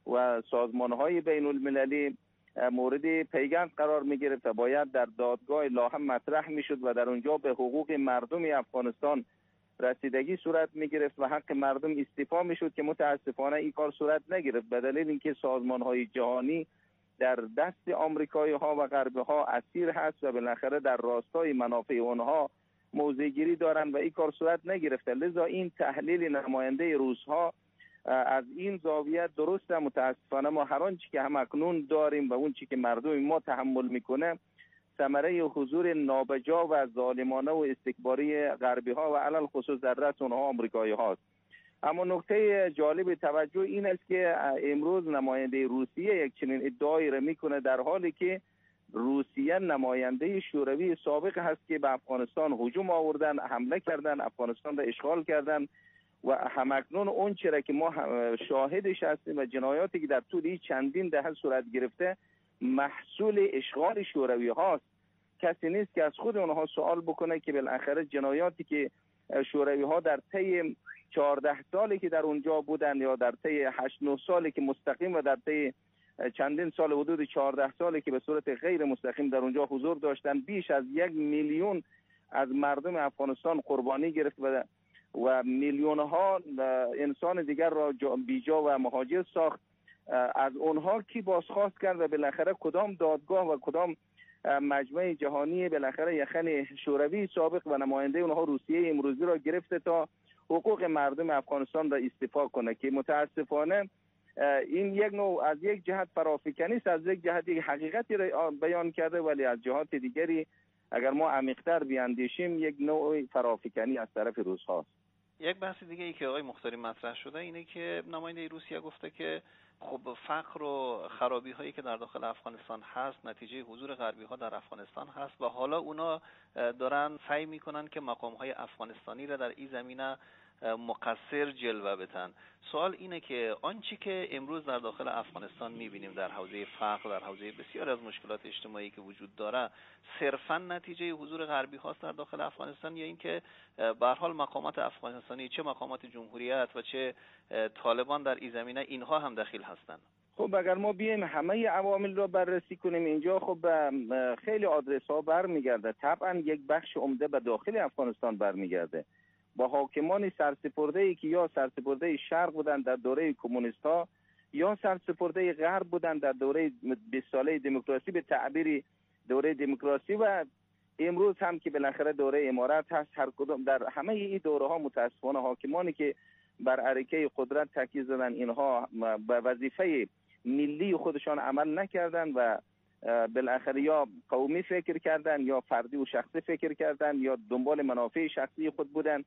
و سازمان‌های بین المللی مورد پیگرد قرار می گرفت و باید در دادگاه لاهم مطرح می شد و در اونجا به حقوق مردم افغانستان رسیدگی صورت می گرفت و حق مردم استیفا می شد که متاسفانه این کار صورت نگرفت به دلیل اینکه سازمان های جهانی در دست آمریکایی ها و غربی ها اسیر هست و بالاخره در راستای منافع اونها موضع گیری دارند و این کار صورت نگرفته. لذا این تحلیل نماینده روس ها از این زاویه درسته. متاسفانه ما هر آنچه که هم اکنون داریم و اون چی که مردم ما تحمل میکنه ثمره حضور نابجا و ظالمانه و استکباری غربی ها و علل خصوص در رأس اونها آمریکایی هاست. اما نکته جالب توجه این است که امروز نماینده روسیه یک چنین ادعایی را میکنه در حالی که روسیه نماینده شوروی سابق هست که به افغانستان هجوم آوردن، حمله کردن، افغانستان را اشغال کردن و همکنون اون چرا که ما شاهدش هستیم و جنایاتی که در طول چندین دهه صورت گرفته محصول اشغال شوروی هاست. کسی نیست که از خود اونها سوال بکنه که بالاخره جنایاتی که شوروی ها در طی چهارده سالی که در اونجا بودن یا در طی هشت نه سالی که مستقیم و در طی چندین سال حدود چهارده سالی که به صورت غیر مستقیم در اونجا حضور داشتن بیش از یک میلیون از مردم افغانستان قربانی گرفت و و میلیون ها انسان دیگر را بیجا و مهاجر ساخت. از اونها کی بازخواست کرد و بالاخره کدام دادگاه و کدام مجمع جهانی بالاخره یخن شوروی سابق و نماینده اونها روسیه امروزی را گرفته تا حقوق مردم افغانستان را استیفا کنه که متاسفانه این یک نوع از یک جهت فرافکنی است، از یک جهت یک حقیقتی را بیان کرده، ولی از جهات دیگری اگر ما عمیق‌تر بیاندیشیم یک نوع فرافکنی از طرف روس هاست. یک بحث دیگه ای که آقای مختاری مطرح شده اینه که نماینده روسیه گفته که خب فقر و خرابی هایی که در داخل افغانستان هست نتیجه حضور غربی ها در افغانستان هست و حالا اونا دارن سعی میکنن که مقام های افغانستانی را در این زمینه مقصر جلوه بدن. سوال اینه که آنچه که امروز در داخل افغانستان میبینیم در حوزه فقر، در حوزه بسیار از مشکلات اجتماعی که وجود داره، صرفا نتیجه حضور غربی هاست در داخل افغانستان، یا اینکه به هر حال مقامات افغانستانی، چه مقامات جمهوریت و چه طالبان در این زمینه، اینها هم دخیل هستند؟ خب اگر ما بیایم همه عوامل رو بررسی کنیم اینجا، خب خیلی آدرس ها برمیگرده. طبعا یک بخش عمده به داخل افغانستان برمیگرده، با حاکمان سرسپرده‌ای که یا سرسپرده شرق بودن در دوره کمونیست ها یا سرسپرده غرب بودن در دوره بیست ساله دموکراسی، به تعبیر دوره دموکراسی، و امروز هم که بالاخره دوره امارت هست. هر کدام در همه این دوره ها متاسفانه حاکمانی که بر عرکه قدرت تکیه زدن، اینها به وظیفه ملی خودشان عمل نکردن و بالاخره یا قومی فکر کردن یا فردی و شخصی فکر کردن یا دنبال منافع شخصی خود بودن.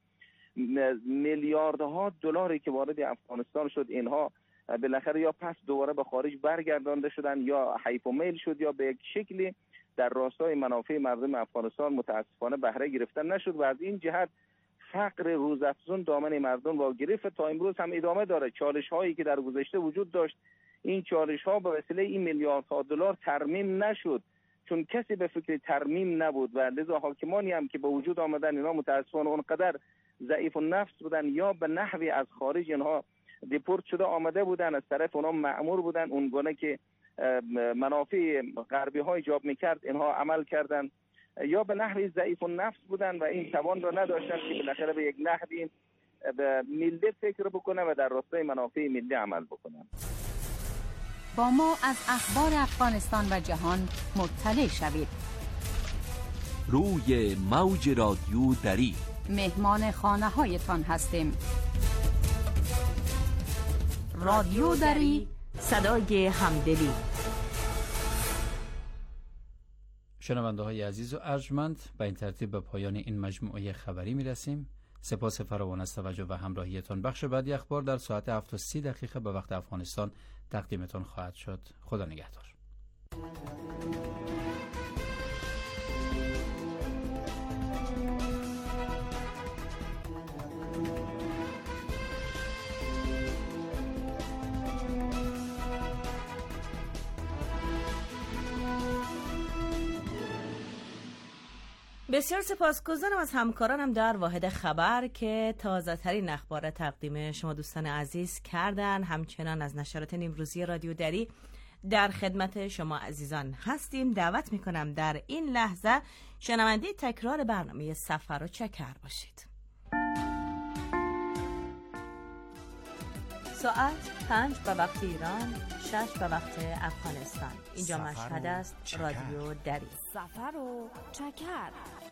میلیاردها دلاری که وارد افغانستان شد، اینها بالاخره یا پس دوباره به خارج برگردانده شدن یا حیف و میل شد یا به یک شکلی در راستای منافع مردم افغانستان متاسفانه بهره گرفتن نشد و از این جهت فقر روزافزون دامن مردم را گرفت. تا امروز هم ادامه داره. چالش هایی که در گذشته وجود داشت، این چالش ها به وسیله این میلیاردها دلار ترمیم نشد، چون کسی به فکر ترمیم نبود و لذا حاکمانی هم که به وجود آمدن اینا متاسفانه اونقدر ضعیف النفس بودن یا به نحوی از خارج اینها دیپورت شده آمده بودن، از طرف اونا مأمور بودن، اونگونه که منافع غربی ها ایجاب میکرد اینها عمل کردن، یا به نحوی ضعیف النفس بودن و این توان را نداشتن که بالاخره به یک نحوی به ملی فکر بکنه و در راستای منافع ملی عمل بکنه. با ما از اخبار افغانستان و جهان مطلع شوید. روی موج رادیو دری مهمان خانه هایتان هستیم. رادیو دری، صدای همدلی. شنونده های عزیز و ارجمند، به این ترتیب به پایان این مجموعه خبری می رسیم. سپاس فراوان از توجه و همراهیتان. بخش بعدی اخبار در ساعت هفت و سی دقیقه به وقت افغانستان تقدیمتان خواهد شد. خدا نگهدار. بسیار سپاسگزارم از همکارانم در واحد خبر که تازه ترین اخبار تقدیم شما دوستان عزیز کردن. همچنان از نشرات نیمروزی رادیو دری در خدمت شما عزیزان هستیم. دعوت میکنم در این لحظه شنونده تکرار برنامه سفر و چکر باشید. ساعت پنج به وقت ایران، شش به وقت افغانستان. اینجا مشهد است، رادیو دری. سفر و چکر.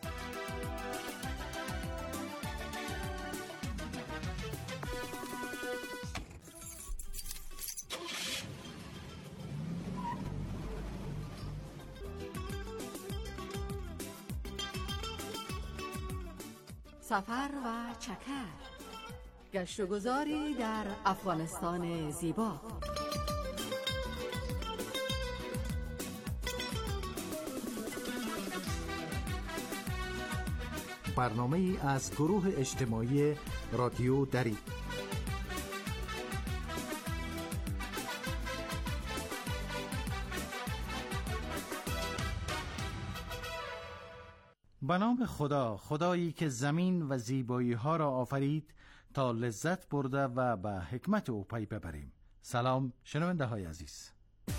سفر و چکر، گشت و گذاری در افغانستان زیبا. برنامه ای از گروه اجتماعی رادیو دری. به نام خدا، خدایی که زمین و زیبایی ها را آفرید تا لذت برده و به حکمت او پی ببریم. سلام شنونده های عزیز.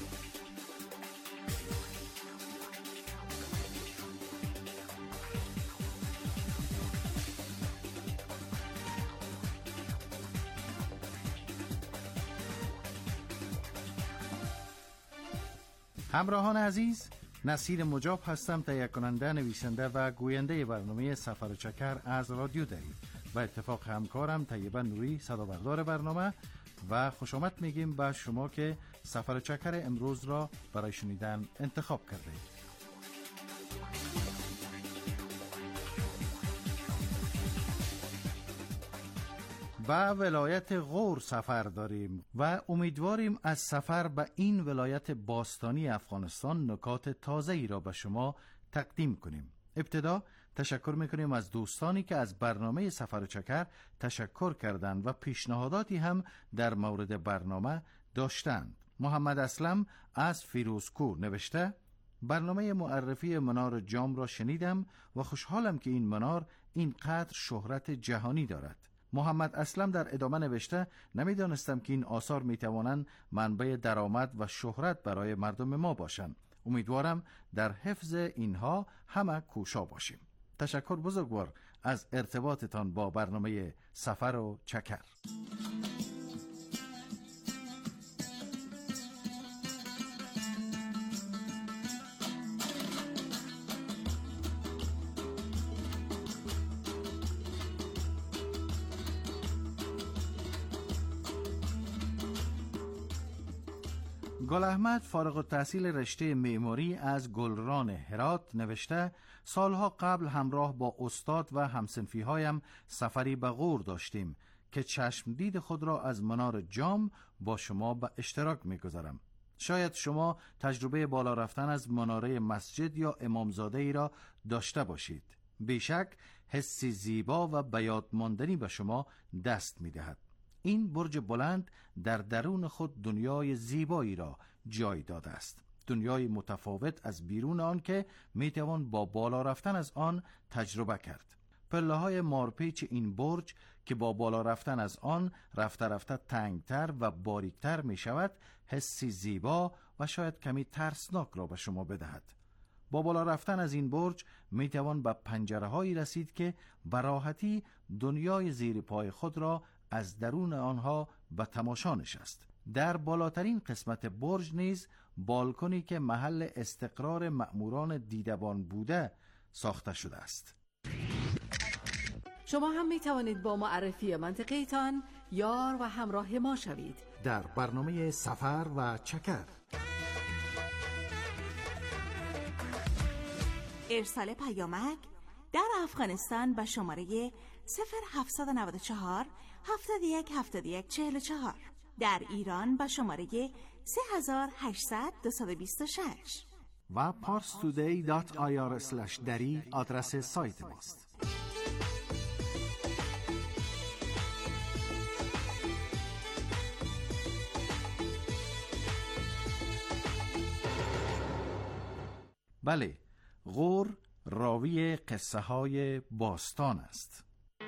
همراهان عزیز، نصیر مجاب هستم، تهیه کننده، نویسنده و گوینده برنامه سفر و چکر از رادیو دری. و اتفاق همکارم طیبه نوری، صدابردار برنامه، و خوش آمد میگیم به شما که سفر چکر امروز را برای شنیدن انتخاب کردید. به ولایت غور سفر داریم و امیدواریم از سفر به این ولایت باستانی افغانستان نکات تازه ای را به شما تقدیم کنیم. ابتدا تشکر میکنیم از دوستانی که از برنامه سفر چکر تشکر کردند و پیشنهاداتی هم در مورد برنامه داشتند. محمد اسلم از فیروزکو نوشته: برنامه معرفی منار جام را شنیدم و خوشحالم که این منار اینقدر شهرت جهانی دارد. محمد اسلم در ادامه نوشته: نمیدانستم که این آثار میتوانند منبع درآمد و شهرت برای مردم ما باشند. امیدوارم در حفظ اینها همه کوشا باشیم. تشکر بزرگوار از ارتباطتان با برنامه سفر و چکر. گل احمد فارغ التحصیل رشته معماری از گلران هرات نوشته: سالها قبل همراه با استاد و همصنفی هایم سفری به غور داشتیم که چشم دید خود را از منار جام با شما به اشتراک می گذارم. شاید شما تجربه بالا رفتن از مناره مسجد یا امامزاده ای را داشته باشید. بیشک حسی زیبا و به یاد ماندنی به شما دست می دهد. این برج بلند در درون خود دنیای زیبایی را جای داده است. دنیای متفاوت از بیرون آن که میتوان با بالا رفتن از آن تجربه کرد. پله های مارپیچ این برج که با بالا رفتن از آن رفته رفته تنگتر و باریکتر می شود، حسی زیبا و شاید کمی ترسناک را به شما بدهد. با بالا رفتن از این برج می توان به پنجره هایی رسید که به راحتی دنیای زیر پای خود را از درون آنها به تماشا نشست. در بالاترین قسمت برج نیز بالکنی که محل استقرار مأموران دیدبان بوده ساخته شده است. شما هم می توانید با معرفی منطقه‌تان یار و همراه ما شوید در برنامه سفر و چکر. ارسال پیامک در افغانستان به شماره صفر هفتصد و نود و چهار هفتاد و یک هفتاد و یک چهل و چهار، در ایران به شماره سه هزار و هشتصد دویست و بیست و شش و پارس تودی دات آی آر اسلش دری آدرس سایت ماست. بله، غور راوی قصه های باستان است.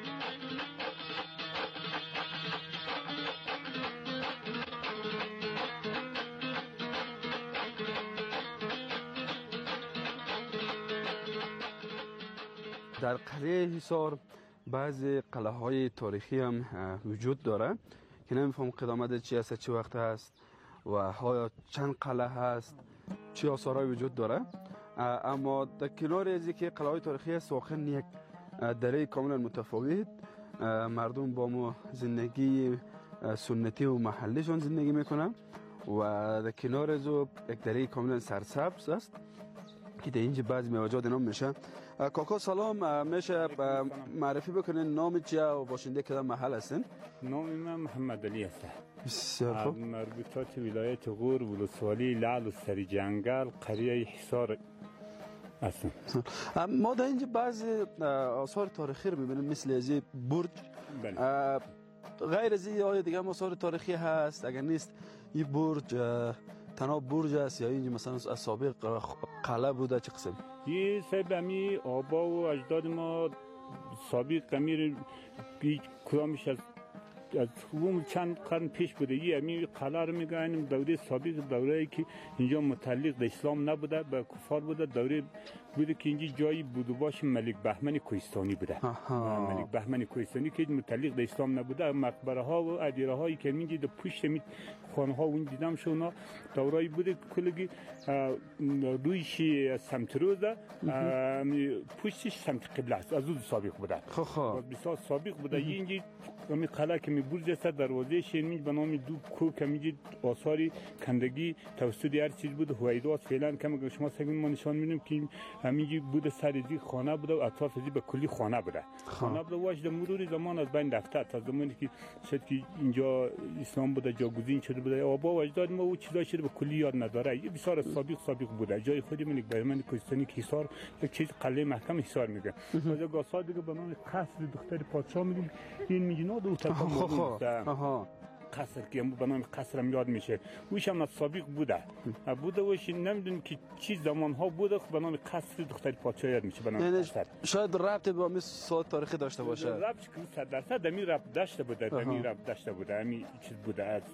در قلعه حصار بعضی قلعه های تاریخی هم وجود داره که نمیفهم قدامت چی است، چه وقت هست و ها چند قلعه هست، چه آثارهای وجود داره. اما در کنار از که قلعه های تاریخی است، واقعا یک دره کاملا متفاوت. مردم با ما زندگی سنتی و محلیشون زندگی میکنن و در کنار از یک دره کاملا سرسبز است که در اینجا بعضی میوه‌جات اینا میشه. کاکا سلام، میشه معرفی بکنین نام چیه و باشنده کدام محل هستین؟ نام من محمد علی است. بسیار خوب. مربوطات ولایت غور، ولسوالی لعل و سری جنگل، قریه حصار هستم. ما در اینجا بعضی آثار تاریخی رو میبینیم مثل از برج. بله. غیر از این آیا دیگه هم آثار تاریخی هست؟ اگر نیست این برج تنها برج است یا اینجا مثلا از سابق قلعه بوده چه قسم؟ یه سبب امی آبا و اجداد ما سابق امیر کدامش از از اون چند قرن پیش بوده. یه امی قلعه رو میگن دوره سابق، دوره‌ای که اینجا متعلق به اسلام نبوده، به کفار بوده. دوره بوده که اینجا جایی بوده باشه ملک بهمن کوهستانی بوده. ملک بهمن کوهستانی که متعلق به اسلام نبوده. مقبره ها و ادیره هایی که اینجا در پشت می خانه ها اون دیدم شونا دوره‌ای بوده کلگی رویش سمت روزه، پشتش سمت قبله است. از اون سابق بوده. خب خب بسیار سابق بوده. اینجا می قلعه که می برج است دروازه شیرینج به نام دو کو کمی آثاری کندگی توسط هر چیز بود هویدات فعلا کم شما سگون ما نشان میدیم که همینجی بود سرزی خانه بود و اطراف ازی به کلی خانه بود خانه بود واجد مرور زمان از بین رفته تا زمانی که شاید که اینجا اسلام بود جاگزین شده بود آبا و اجداد ما او چیزا شده به کلی یاد نداره یه بسیار سابق سابق بوده جای خودی من برای من کوهستانی که حصار یک چیز قلعه محکم حصار میگه از گاسا دیگه به نام قصر دختر پادشاه میگیم این میجنا دو تا آها قصر که به نام قصرم یاد میشه ویش هم سابق بوده بوده ویش نمیدونم که چی زمان ها بوده به نام قصر دختر پادشاه یاد میشه به نام قصر شاید ربط با مثل ساعت تاریخی داشته باشه ربط که صد درصد دمی ربط داشته بوده دمی ربط داشته بوده همین چیز بوده از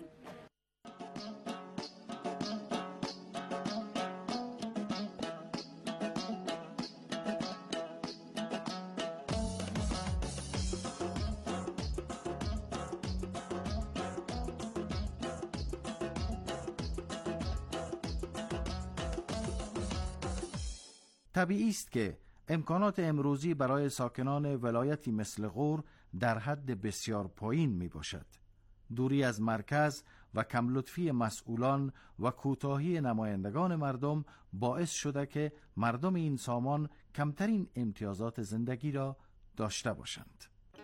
طبیعی است که امکانات امروزی برای ساکنان ولایتی مثل غور در حد بسیار پایین می باشد. دوری از مرکز و کم لطفی مسئولان و کوتاهی نمایندگان مردم باعث شده که مردم این سامان کمترین امتیازات زندگی را داشته باشند.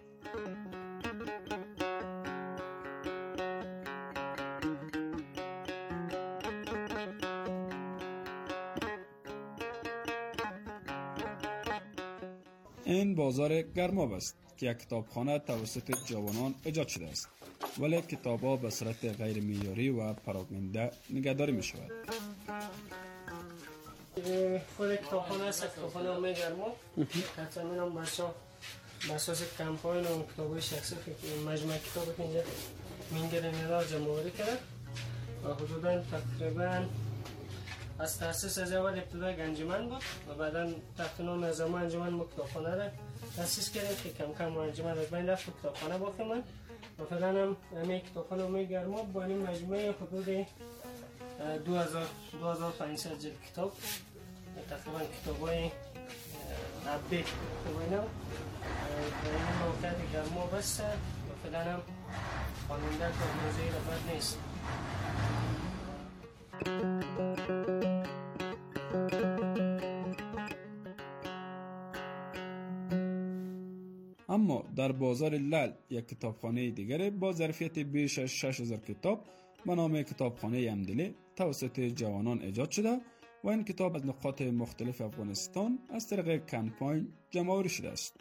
این بازار گرماب است که یک کتابخانه توسط جوانان ایجاد شده است ولی کتاب‌ها به صورت غیر معیاری و پراکنده نگهداری می شود. خود کتابخانه است کتابخانه امید گرماب حتی من هم بچه‌ها به اساس کمپاین و کتاب‌های شخصی مجموعه کتاب که اینجا می‌گیرن اینا جمع آوری کرده و حدوداً تقریباً از تأسیس از اول ابتدا انجمن بود و بعدا تحت نام نظام انجمن ما کتابخانه را تأسیس کردیم که کم کم انجمن از بین رفت کتابخانه باقی ماند و فعلا هم همین کتابخانه امید گرماب با این مجموعه حدود دو هزار دو هزار و پانصد جلد کتاب تقریبا کتاب‌های اپدیت کتاب‌های نو در این موقعیت گرماب است و فعلا هم خواننده که موضوعی را بد نیست. اما در بازار لل یک کتابخانه دیگر با ظرفیت بیش از شش هزار کتاب به نام کتابخانه همدلی توسط جوانان ایجاد شده و این کتاب از نقاط مختلف افغانستان از طریق کمپاین جمع آوری شده است.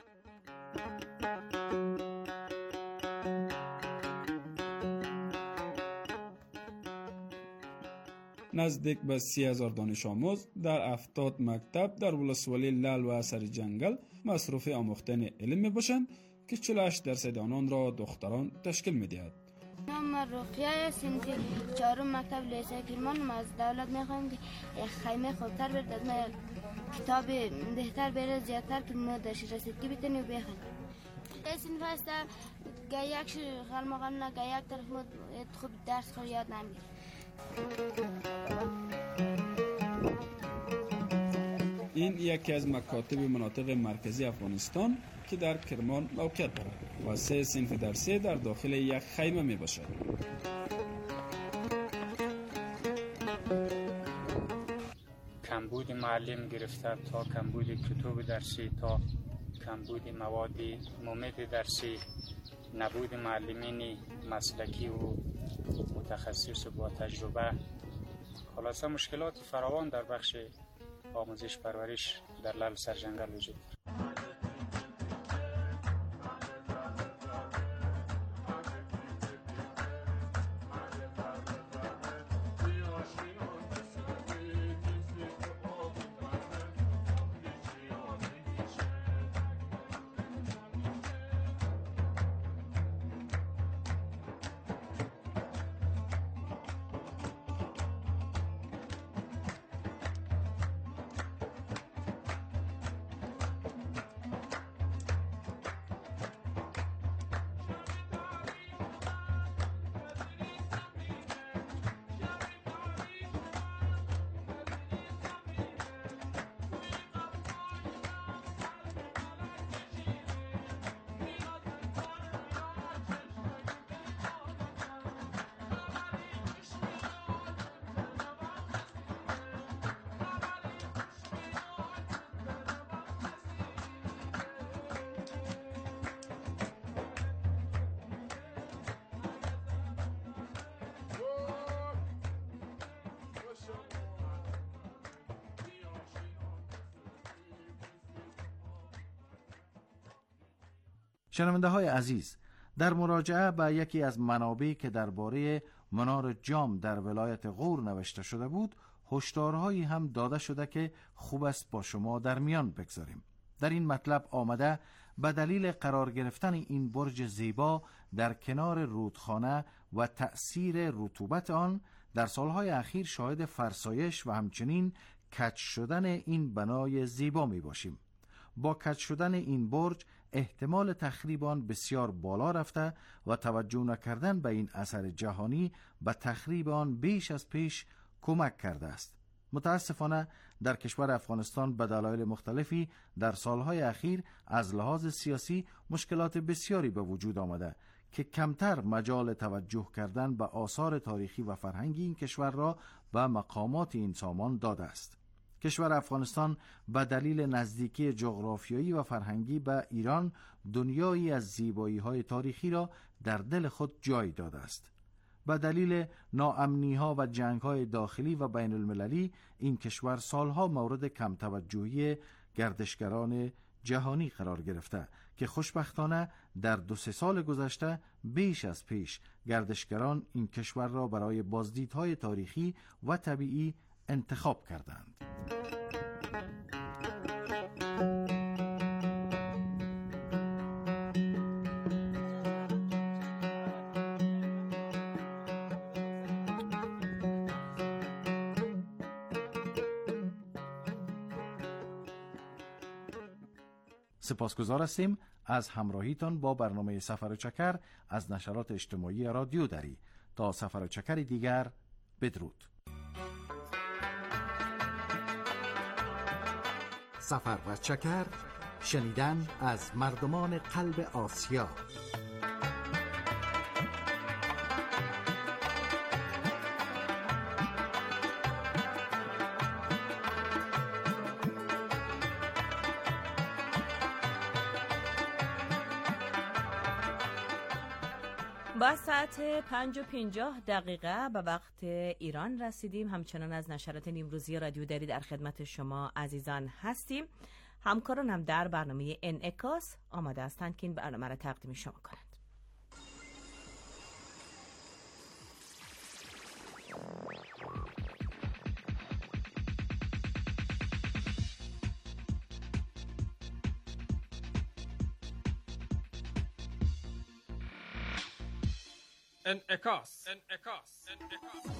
نزدیک به سی هزار دانش آموز در هفتاد مکتب در ولسوالی لل و سر جنگل مصروف آموختن علم می باشند که چهل و هشت درصد آنان را دختران تشکیل می دهد. نام رقیه صنف چهارم مکتب لیسه کرمان ما از دولت می خواهیم که خیمه خوبتر برد ما کتاب بهتر بره زیادتر که ما داشت رسیدگی بتنی و بخوانیم. این صنف هست که یک خلما خلما که یک طرف ما خوب درس خود یاد نمیگیره. این یکی از مکاتب مناطق مرکزی افغانستان که در کرمان موقعیت دارد و سه صنف درسی در داخل یک خیمه می باشد. کمبود معلم گرفته تا کمبود کتب درسی تا کمبود مواد ممد درسی، نبود معلمین مسلکی و متخصص و با تجربه، خلاصه مشکلات فراوان در بخش آموزش پرورش در لل سرجنگل وجود دارد. شنونده های عزیز، در مراجعه به یکی از منابع که درباره منار جام در ولایت غور نوشته شده بود، هشدارهایی هم داده شده که خوب است با شما در میان بگذاریم. در این مطلب آمده به دلیل قرار گرفتن این برج زیبا در کنار رودخانه و تأثیر رطوبت آن، در سالهای اخیر شاهد فرسایش و همچنین کج شدن این بنای زیبا می باشیم. با کج شدن این برج احتمال تخریب آن بسیار بالا رفته و توجه نکردن به این اثر جهانی به تخریب آن بیش از پیش کمک کرده است. متاسفانه در کشور افغانستان به دلایل مختلفی در سالهای اخیر از لحاظ سیاسی مشکلات بسیاری به وجود آمده که کمتر مجال توجه کردن به آثار تاریخی و فرهنگی این کشور را به مقامات این سامان داده است. کشور افغانستان به دلیل نزدیکی جغرافیایی و فرهنگی به ایران دنیایی از زیبایی‌های تاریخی را در دل خود جای داده است. به دلیل ناامنی‌ها و جنگ‌های داخلی و بین المللی این کشور سالها مورد کم توجهی گردشگران جهانی قرار گرفته که خوشبختانه در دو سه سال گذشته بیش از پیش گردشگران این کشور را برای بازدیدهای تاریخی و طبیعی انتخاب کردند. سپاسگزار هستیم از همراهیتان با برنامه سفر چکر از نشرات اجتماعی رادیو دری. تا سفر چکر دیگر، بدرود. سفر و چکر، شنیدن از مردمان قلب آسیا. با ساعت پنج و پنجاه دقیقه به وقت ایران رسیدیم. همچنان از نشرات نیمروزی رادیو دری در خدمت شما عزیزان هستیم. همکاران هم در برنامه انعکاس آماده هستند که این برنامه را تقدیم شما کنند. انعکاس انعکاس انعکاس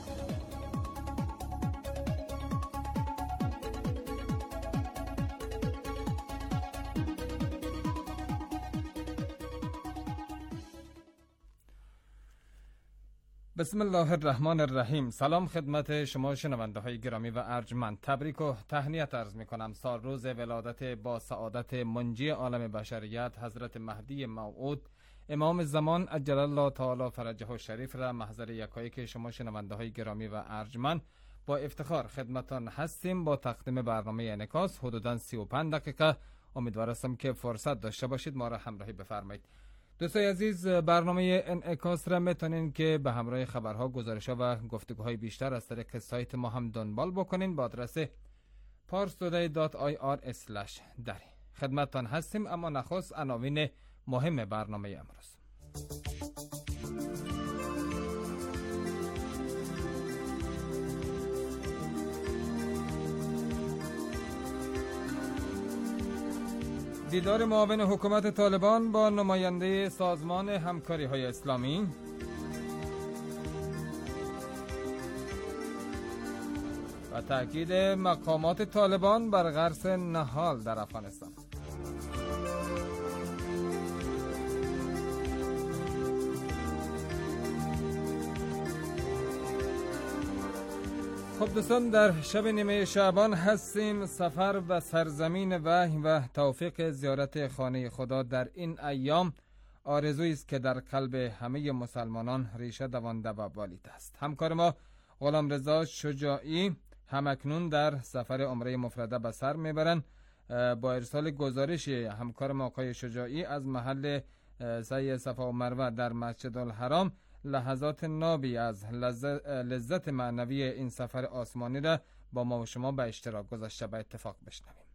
بسم الله الرحمن الرحیم. سلام خدمت شما شنونده های گرامی و ارجمند. تبریک و تهنیت عرض می کنم سال روز ولادت با سعادت منجی عالم بشریت حضرت مهدی موعود امام زمان عجل الله تعالی فرجه الشریف را محضر یکایک شما شنونده های گرامی و ارجمند با افتخار خدمتان هستیم با تقدیم برنامه انعکاس حدوداً سی و پنج دقیقه. امیدوار هستم که فرصت داشته باشید ما را همراهی بفرمایید. دوستای عزیز، برنامه انعکاس را میتونین که به همراه خبرها، گزارش‌ها و گفتگوهای بیشتر از طریق سایت ما هم دنبال بکنین با آدرس پارس تودی دات آی آر اسلش دری. خدمتتان هستیم، اما نخست عناوین مهم برنامه امروز. دیدار معاون حکومت طالبان با نماینده سازمان همکاری های اسلامی، و تأکید مقامات طالبان بر غرس نهال در افغانستان. خب دوستان، در شب نیمه شعبان هستیم. سفر و سرزمین وحی و توفیق زیارت خانه خدا در این ایام آرزویی است که در قلب همه مسلمانان ریشه دوانده و بالید است. همکار ما غلامرضا شجاعی همکنون در سفر عمره مفرده به سر میبرند. با ارسال گزارش همکار ما آقای شجاعی از محل سعی صفا و مروه در مسجد الحرام لحظات نابی از لذت, لذت معنوی این سفر آسمانی را با ما و شما به اشتراک گذاشته. به اتفاق بشنویم.